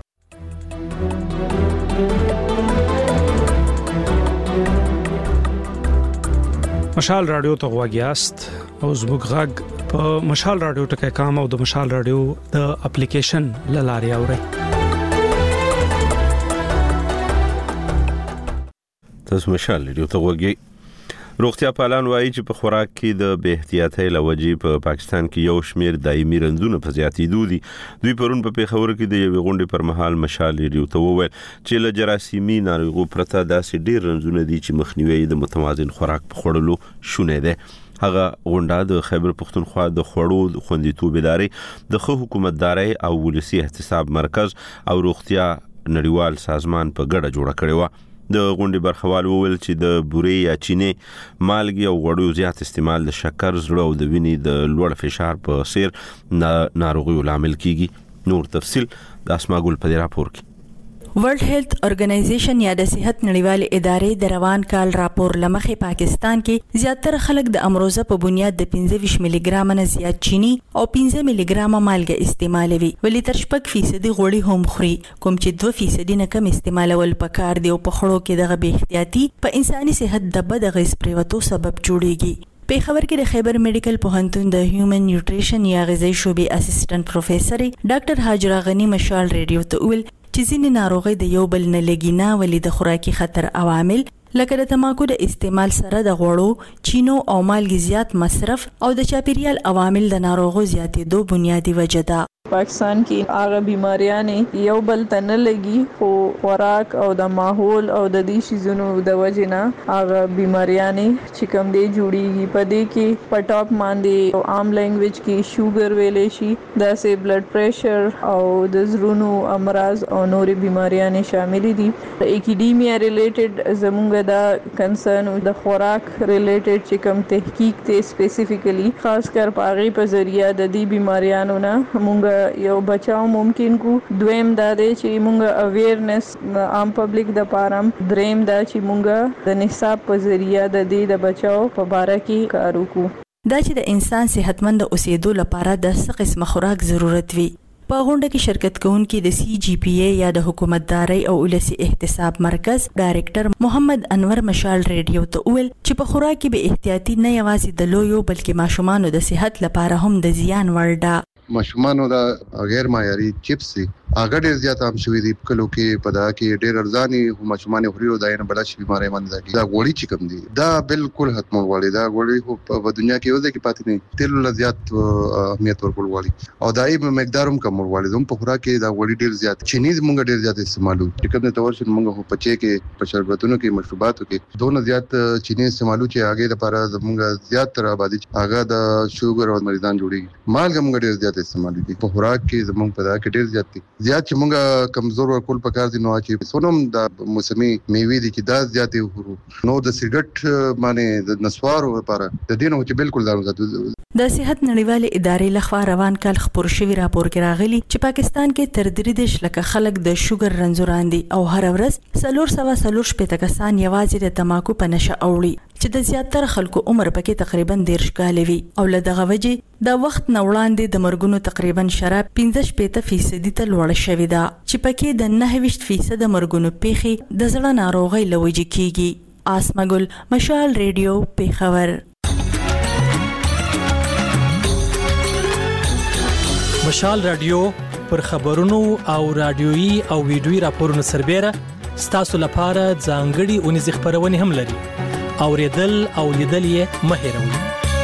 مشال رادیو ته غواګیاست او زموږ غږ په مشال رادیو ټکي کام او د مشال رادیو د اپلیکیشن لاري اوري. تاسو مشال رادیو ته غواګي روغتیا پالان وایي چې په خوراک کې د بې احتیاطۍ لوجې په پاکستان کې یو شمیر دایمي رنځونه په زیاتېدو دي. دوی پرون په پیښور کې د یوې غونډې پر مهال مشال ریډیو ته وویل چې له جراثیمي ناروغیو پرته داسې ډېر رنځونه دي چې مخنیوی د متوازن خوراک په خوړلو شونی دی. هغه غونډه د خیبر پښتونخوا د خوړو د خوندیتوب ادارې د ښه حکومتدارۍ او ولسي احتساب مرکز او روغتیا نړیوال سازمان په ګډه جوړه کړې وه. د غونډې برخوال وویل چې د بورې یا چینې مالګې او غوړیو زیات استعمال د شکر، زړه او د وینې د لوړ فشار په څیر ناروغیو لامل کیږي. نور تفصیل د اسما ګل په راپور کې. ورلد هیلث ارګنایزیشن یا د صحت نړیوالې ادارې د روان کال راپور لمخې پاکستان کې زیاتره خلک د امروزه په بنیاد د پنځه ویشت ملي ګرام نه زیات چینی او پنځه ملي ګرام مالګه استعمالوي، ولی تر شپږ فیصد غوړي هم خوري، کوم چې دوه فیصد نه کم استعمالول پکار دی او په خړو کې دغه بې احتیاطي په انساني صحت د بد غیز پریوتو سبب جوړیږي. په خبر کې د خیبر میډیکل پوهنتون د هیومن نیوټریشن یا غذایی شعبې اسسټنټ پروفیسور ډاکټر حاجره غنی مشال ریډیو ته ویل چې ځینې ناروغۍ د یو بل نه لګي نه، ولې د خوراکي خطر عوامل لکه د تماکو د استعمال سره د غوړو، چینو او مالګې زیات مصرف او د چاپیریال عوامل د ناروغو زیاتېدو بنیادی وجه ده. پاکستان کې هغه بیماریانې یو بل ته نه لګي، خو خوراک او د ماحول او د دې شیزونو د وجې نه هغه بیماریانې چې کوم دی جوړیږي. په دې کې په ټاپ باندې او عام لینګویج کې شوګر ویلې شي، داسې بلډ پریشر او د زړونو امراض او نورې بیماریانې شامل دي. اکیډیمیا ریلیټډ زمونږ د کنسرن د خوراک ریلیټډ چې کوم تحقیق ته سپیسیفیکلی خاص کر په هغې په ذریعہ د دې بیماریانو نه مونږ یو بچاو ممکن کو. دویم دا دی چې مونږ اویرنس عام پبلک د پارم، دریم دا چې مونږ د نصاب په ذریعہ د دې د بچاو په باره کې کار وکړو. دا چې د انسان صحتمند اوسېدو لپاره د څه قسمه خوراک ضرورت وي. په غونډه کې شرکت کوونکي د سی جی پی ای یا د حکومتدارۍ او ولسي احتساب مرکز ډایریکټر محمد انور مشال ریډیو ته ویل چې په خوراک کې به احتیاطي نه یوازې د لویو بلکې ماشومانو د صحت لپاره هم د زیان وړ ده. ماشومانو دا غیر معیاري چپس هغه ډیر زیات عام شوی دی. کلو کې په دا کې ډیر ارزاني او ماشومان خوري او دا نه بل شي بیماری باندې دا غوړي چې کوم دي دا بالکل ختم غوړي. دا غوړي په دنیا کې وځي کې پاتې نه تل له زیات اهمیت ورکول غوړي او دای په مقدار هم کم غوړي. زموږ په خوراک کې دا غوړي ډیر زیات چینی زموږ ډیر زیات استعمالو. چې کوم د تور شن موږ په چې کې په شربتونو کې مشروباتو کې دونه زیات چینی استعمالو چې هغه لپاره زموږ زیات تر آبادی هغه د شوګر او مریضان جوړي. مالګه موږ ډیر زیات استعمالو دي په خوراک کې زموږ په دا کې ډیر زیات دي. زیات چې موږ کمزور ورکول پکار دي نو چې سونم د موسمي میوې دي چې دا زیاتې ورو نو د سیګریټ باندې د نسوارو لپاره د دینو چې بالکل ضرورت. د صحت نړیوالې ادارې لخوا روان کال خبر شوی راپور کې راغلی چې پاکستان کې تر درې دېرش لکه خلک د شوګر رنځوران دي او هر ورځ څلور سوه څلور شپېته کسان یوازې د تماکو په نشه اوړي چې د زیاتره خلکو عمر پکې تقریبا دېرش کاله وي او له دغه وجې د وخت نه وړاندې د مرګونو تقریبا شراب پنځه شپېته فیصدي ته لوړه شوې ده چې پکې د نهه ویشت فیصد مرګونو پیښې د زړه ناروغۍ له وجې کیږي. آسما ګل، مشال ریډیو، پیښور. مشال رادیو پر خبرونو او رادیويي او ویډیويي راپورونو سربېره ستاسو لپاره ځانګړي اونیز خبرونه هم لري. اوریدل او لیدل یې مه هېروئ.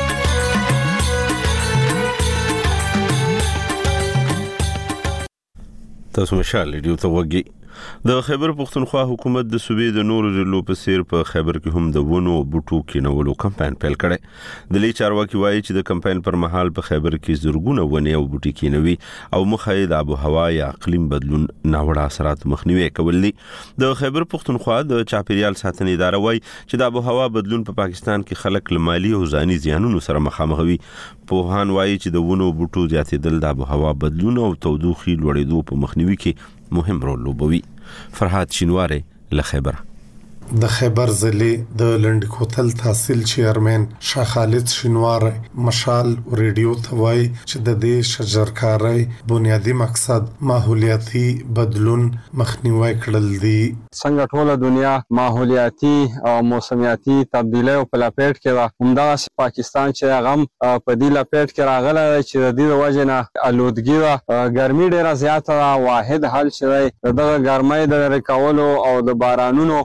تاسو مشال ریډیو ته وګورئ. د خیبر پښتونخوا حکومت د صوبې د نورو ضلعو په څیر په خیبر کې هم د ونو بوټو کینولو کمپاین پیل کړي. د لې چارواکي وایي چې د کمپاین پر مهال په خیبر کې زرګونه ونې او بوټي کینوي او مخه د آب و هوا یا اقلیم بدلون ناوړه اثرات مخنیوي کول دي. د خیبر پښتونخوا د چاپیریال ساتنې اداره وایي چې د آب و هوا بدلون په پاکستان کې خلک له مالي او ځاني زیانونو سره مخامخ وي. پوهان وایي چې د ونو بوټو زیاتېدل د آب و هوا بدلون او تودوخې لوړېدو په مخنیوي کې مهم رول لوبوي. فرحات شینواره له خیبر. د خیبر ضلع د لنډ کوتل تحصیل چیرمن شاه خالد شینواره مشال ریډیو ته وایي چې د دې شجرکارۍ بنیادی مقصد ماحولیاتي بدلون مخنیوي کړل دي. څنګه ټوله دنیا ماحولیاتي او موسمیاتي تبدیلی په لپیټ کې و، همدغه پاکستان چې هغه په دې لپیټ کې راغلی چې د دې د وجې نه آلودګي وه، ګرمي ډېره زیاته ده. واحد حل چې دی د دغه ګرمۍ د لرې کولو او د بارانونو هغه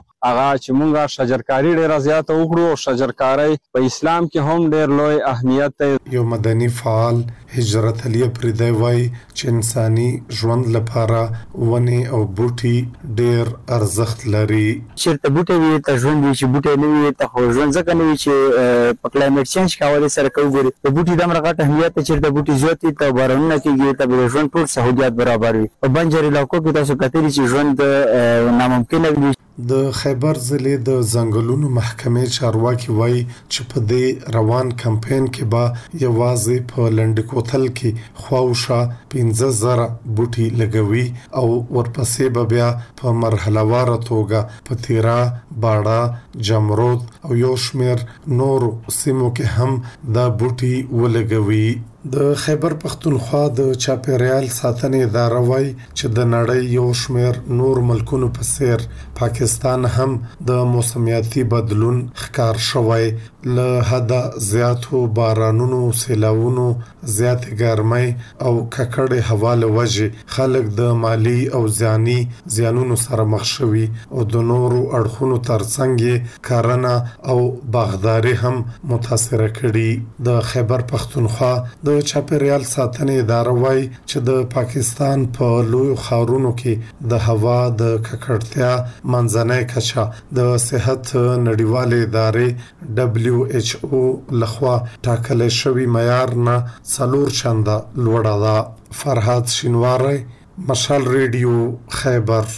چې مونږه شجرکاری ډیره زیاته وکړو او شجرکاری په اسلام کې هم ډیر لوی اهمیت دی. یو مدني فعال هجرت علي پردی وای چې انساني ژوند لپاره ونی او بوټي ډیر ارزښت لري. چیرته بوټي وي ته ژوند وي چې بوټي نه وي ته خو ژوند ځکه نه وي چې په کلایمټ چینج کولای سره کوي. د بوټي د مرغه اهمیت چې د بوټي زیات ته بارونه کېږي ته د ژوند ټول سہولیات برابر وي. په بنجر علاقو کې تاسو کتلی چې ژوند ناممکن وي. د خیبر ضلع د ځنګلونو محکمې چارواکي وایي چې په دې روان کمپاین کې به یوازې په لنډکوتل کې خواوشا پنځه زره بوټي لګوي او ورپسې به بیا په مرحلهواره توګه په تیرا، باړه، جمرود او یو شمیر نورو سیمو کې هم دا بوټي ولګوي. د خیبر پختونخوا د چاپیریال ساتنې اداره وایي چې د نړۍ یو شمیر نور ملکونو په څیر پاکستان هم د موسمیاتي بدلون ښکار شوی. له حده زیاتو بارانونو، سیلاوونو، زیاتې ګرمۍ او ککړې هوا له وجې خلک د مالی او ځاني زیانونو سره مخ شوي او د نورو اړخونو ترڅنګ یې کرنه او باغداري هم متاثره کړي. د خیبر پختونخوا د چاپیریال ساتنې اداره وایي چې د پاکستان په لویو ښارونو کې د هوا د ککړتیا منځنۍ کچه د صحت نړیوالې ادارې ډبلیو ایچ او لخوا ټاکل شوی معیار نه څلور چنده لوړه ده. فرهاد شینواری، مشال ریډیو، خیبر.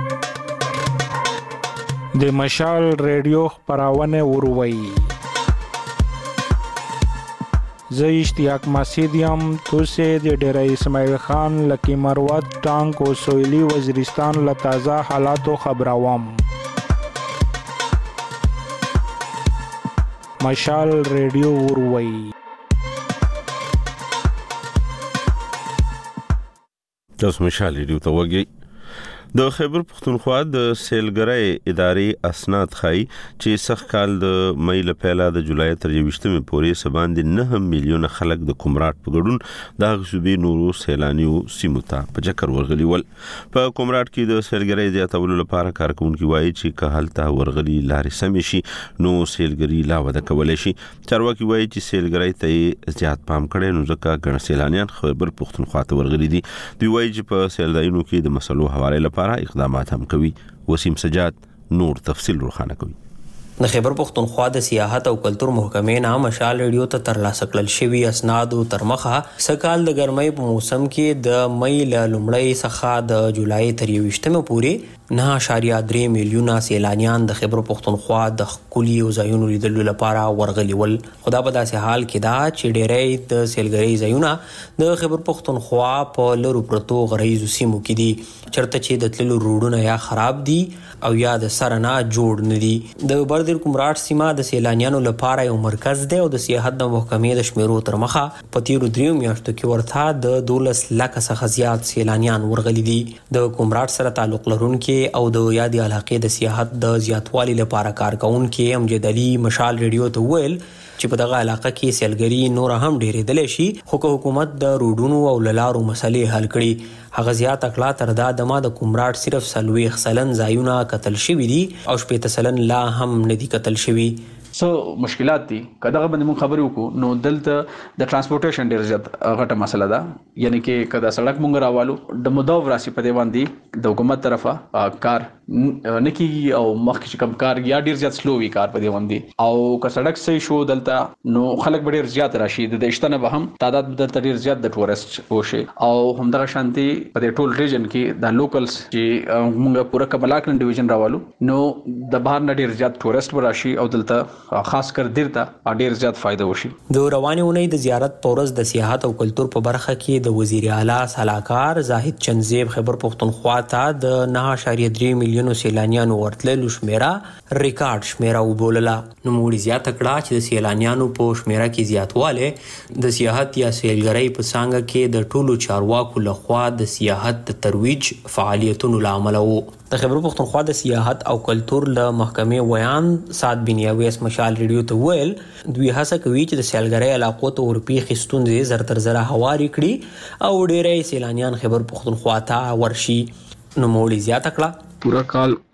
د مشال ریډیو خبرونه وروي. زه اشتیاق مسعود یم. توسه د ډیره اسماعیل خان لکی مروت ټانک او سویلی وزیرستان له تازه حالاتو خبروم. مشال ریډیو وروي. تاسو مشال ریډیو ته وګورئ. د خیبر پختونخوا د سیلګرۍ ادارې اسناد ښایي چې سخت کال د مې له پیله د جولای تر یوویشتمې پورې سباندې نه میلیونه خلک د کومراټ په ګډون د صوبې نورو سیلانیو سیمو ته په چکر ورغلي ول. په کومراټ کې د سیلګرۍ زیاتولو لپاره کارکونکي وایي چې که هلته ورغلي لارې سمې شي نو سیلګري لا وده کولی شي. چارواکي وایي چې سیلګرۍ ته زیات پام کړی نو ځکه ګڼ سیلانیان خیبر پختونخوا ته ورغلي دي. دوی وایي چې په سیلځایونو کې د مسلو حوالې لپاره اقدامات هم کوي. وسیم سجاد نور تفصیل روښانه کوي. د خیبر پختونخوا د سیاحت او کلتور محکمې نه مشال ریډیو ته ترلاسه کړل شوی اسناد او ترمخه سکال د ګرمۍ په موسم کې د مې له لومړۍ څخه د جولای تر یوویشتمې پورې نه اشاریه درې میلیونه سیلانیان د خیبر پختونخوا د ښکلي او ځایونو لیدلو لپاره ورغلي ول. خو دا په داسې حال کې دا چې ډېری د سیلګرۍ ځایونه د خیبر پختونخوا په لرو پرتو غرایزو سیمو کې دي چېرته چې د تللو روډونه یا خراب دي او یا د سره نه جوړ نه دي. د بردر کومراټ سیمه د سیلانیانو لپاره یو مرکز دی او د سیاحت د محکمې د شمیرو تر مخه په تیرو دریو میاشتو کې ورته د دولس لکه څخه زیات سیلانیان ورغلي دي. د کومراټ سره تعلق لرونکي او د یادي علاقې د سیاحت د زیاتوالي لپاره کارکونکي امجد علي مشال ریډیو ته ویل چې په دغه علاقه کې سیلګري نور هم ډېرېدلی شي خو که حکومت د روډونو او لارو مسلې حل کړي. هغه زیات اکړه تر دا دمه د کومراټ صرف څلوېښت سلن ځایونه کتل شوي دي او شپېته سلن لا هم نه دي کتل شوي. سو مشکلات دي کداغه باندې مونږ خبرې وکړو نو دلته د ترانسپورټیشن ډېر زیات غټه مسله ده. یعنی کې کدا سړک مونږ راوالو د مداو راسي په دی باندې د حکومت طرفه کار نکی او مخکې کم کار یا ډېر زیات سلو وی کار په دی باندې او که سړک صحیح شو دلته نو خلک ډېر زیات راشي د اشتنه به هم تعداد دلته ډېر زیات د ټورست وشي او همدغه شانتي په دې ټول ریجن کې د لوکلز چې مونږ پوره کملاکن ډیویژن راوالو نو د بهر نه ډېر زیات ټورست وراشي او دلته خاص کر درته ډېر زیات فائدہ وشي. د روانې اونۍ د زیارت پورز د سیاحت او کلتور په برخه کې د وزیر اعلی صلاحکار زاهد چنزیب خیبر پختونخوا ته د نه اشاریه درې میلیونو سیلانیانو ورتللو شمیره ریکارډ شمیره وبولله. نوموړي زیاته کړه چې د سیلانیانو په شمیره کې زیاتوالی د سیاحت یا سیلګرۍ په څانګه کې د ټولو چارواکو لخوا د سیاحت د ترویج فعالیتونو له امله و. د خیبر پختونخوا د سیاحت او کلتور له محکمې ویان سعد بن یاویس مشال ریډیو ته ویل دوی هڅه کوي چې د سیلګرۍ علاقو ته ورپېښې ستونزې زر تر زره هوارې کړي او ډېری سیلانیان خیبر پختونخوا ته ورشي. نوموړي زیاته کړه پورا کال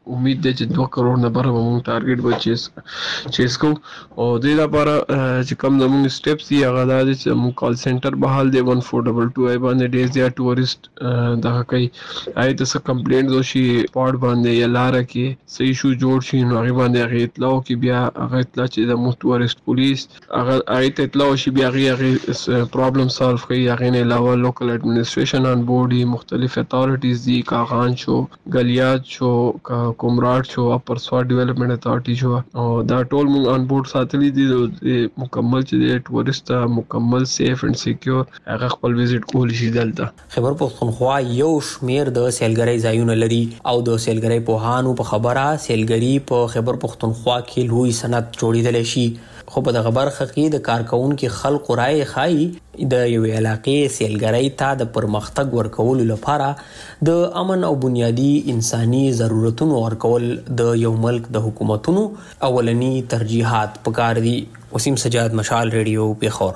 امید ده چې دوه کروڑ نه بره موږ ټارګټ به چیس چیس کو او د لپاره چې کوم زموږ سټیپس دی هغه دا چې موږ کال سنټر بحال دی ون فور ډبل ټو ای باندې ډیر زیات ټورست دغه کوي آی د څه کمپلینټ وشي پاډ باندې یا لار کې صحیح شو جوړ شي نو هغه باندې هغه اطلاع کې بیا هغه اطلاع چې د موږ ټورست پولیس هغه آی ته اطلاع شي بیا هغه پرابلم سالو کوي هغه نه علاوه لوکل ایڈمنسټریشن ان بورډ مختلف اتھارټیز دي کاغان شو غلیات شو کومراټ شو اپر سواد ډیولپمنٹ اتھارټی شو او دا ټول موږ ان بورډ ساتلي دي مکمل چې د ټورست مکمل سیف اند سکیور هغه خپل وزټ کول شي دلته. خبر پښتونخوا یو شمیر د سیلګری ځایونه لري او د سیلګری په هانو په خبره سیلګری په خبر پښتونخوا کې لوی صنعت جوړیدل شي خو په دغه برخه کې د کارکونکو خلکو رائے خای د یو علاقې سیلګری ته د پرمختګ ورکولو لپاره د امن او بنیادی انساني ضرورتونو ورکول د یو ملک د حکومتونو اولنی ترجیحات پکار دي. وسیم سجاد، مشال ریډیو، پیښور.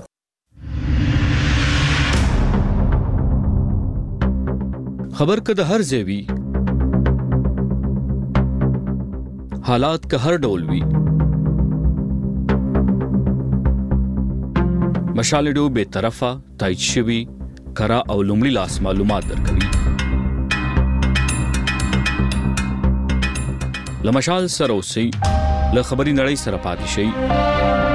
خبر که د هر ځای وي، حالات که هر ډول وي، مشال ریډیو به طرفه تایید شوی کرا او لومړي لاس معلومات درکوي. لمشال سره اوسئ، له خبري نړۍ سره پاتې شئ.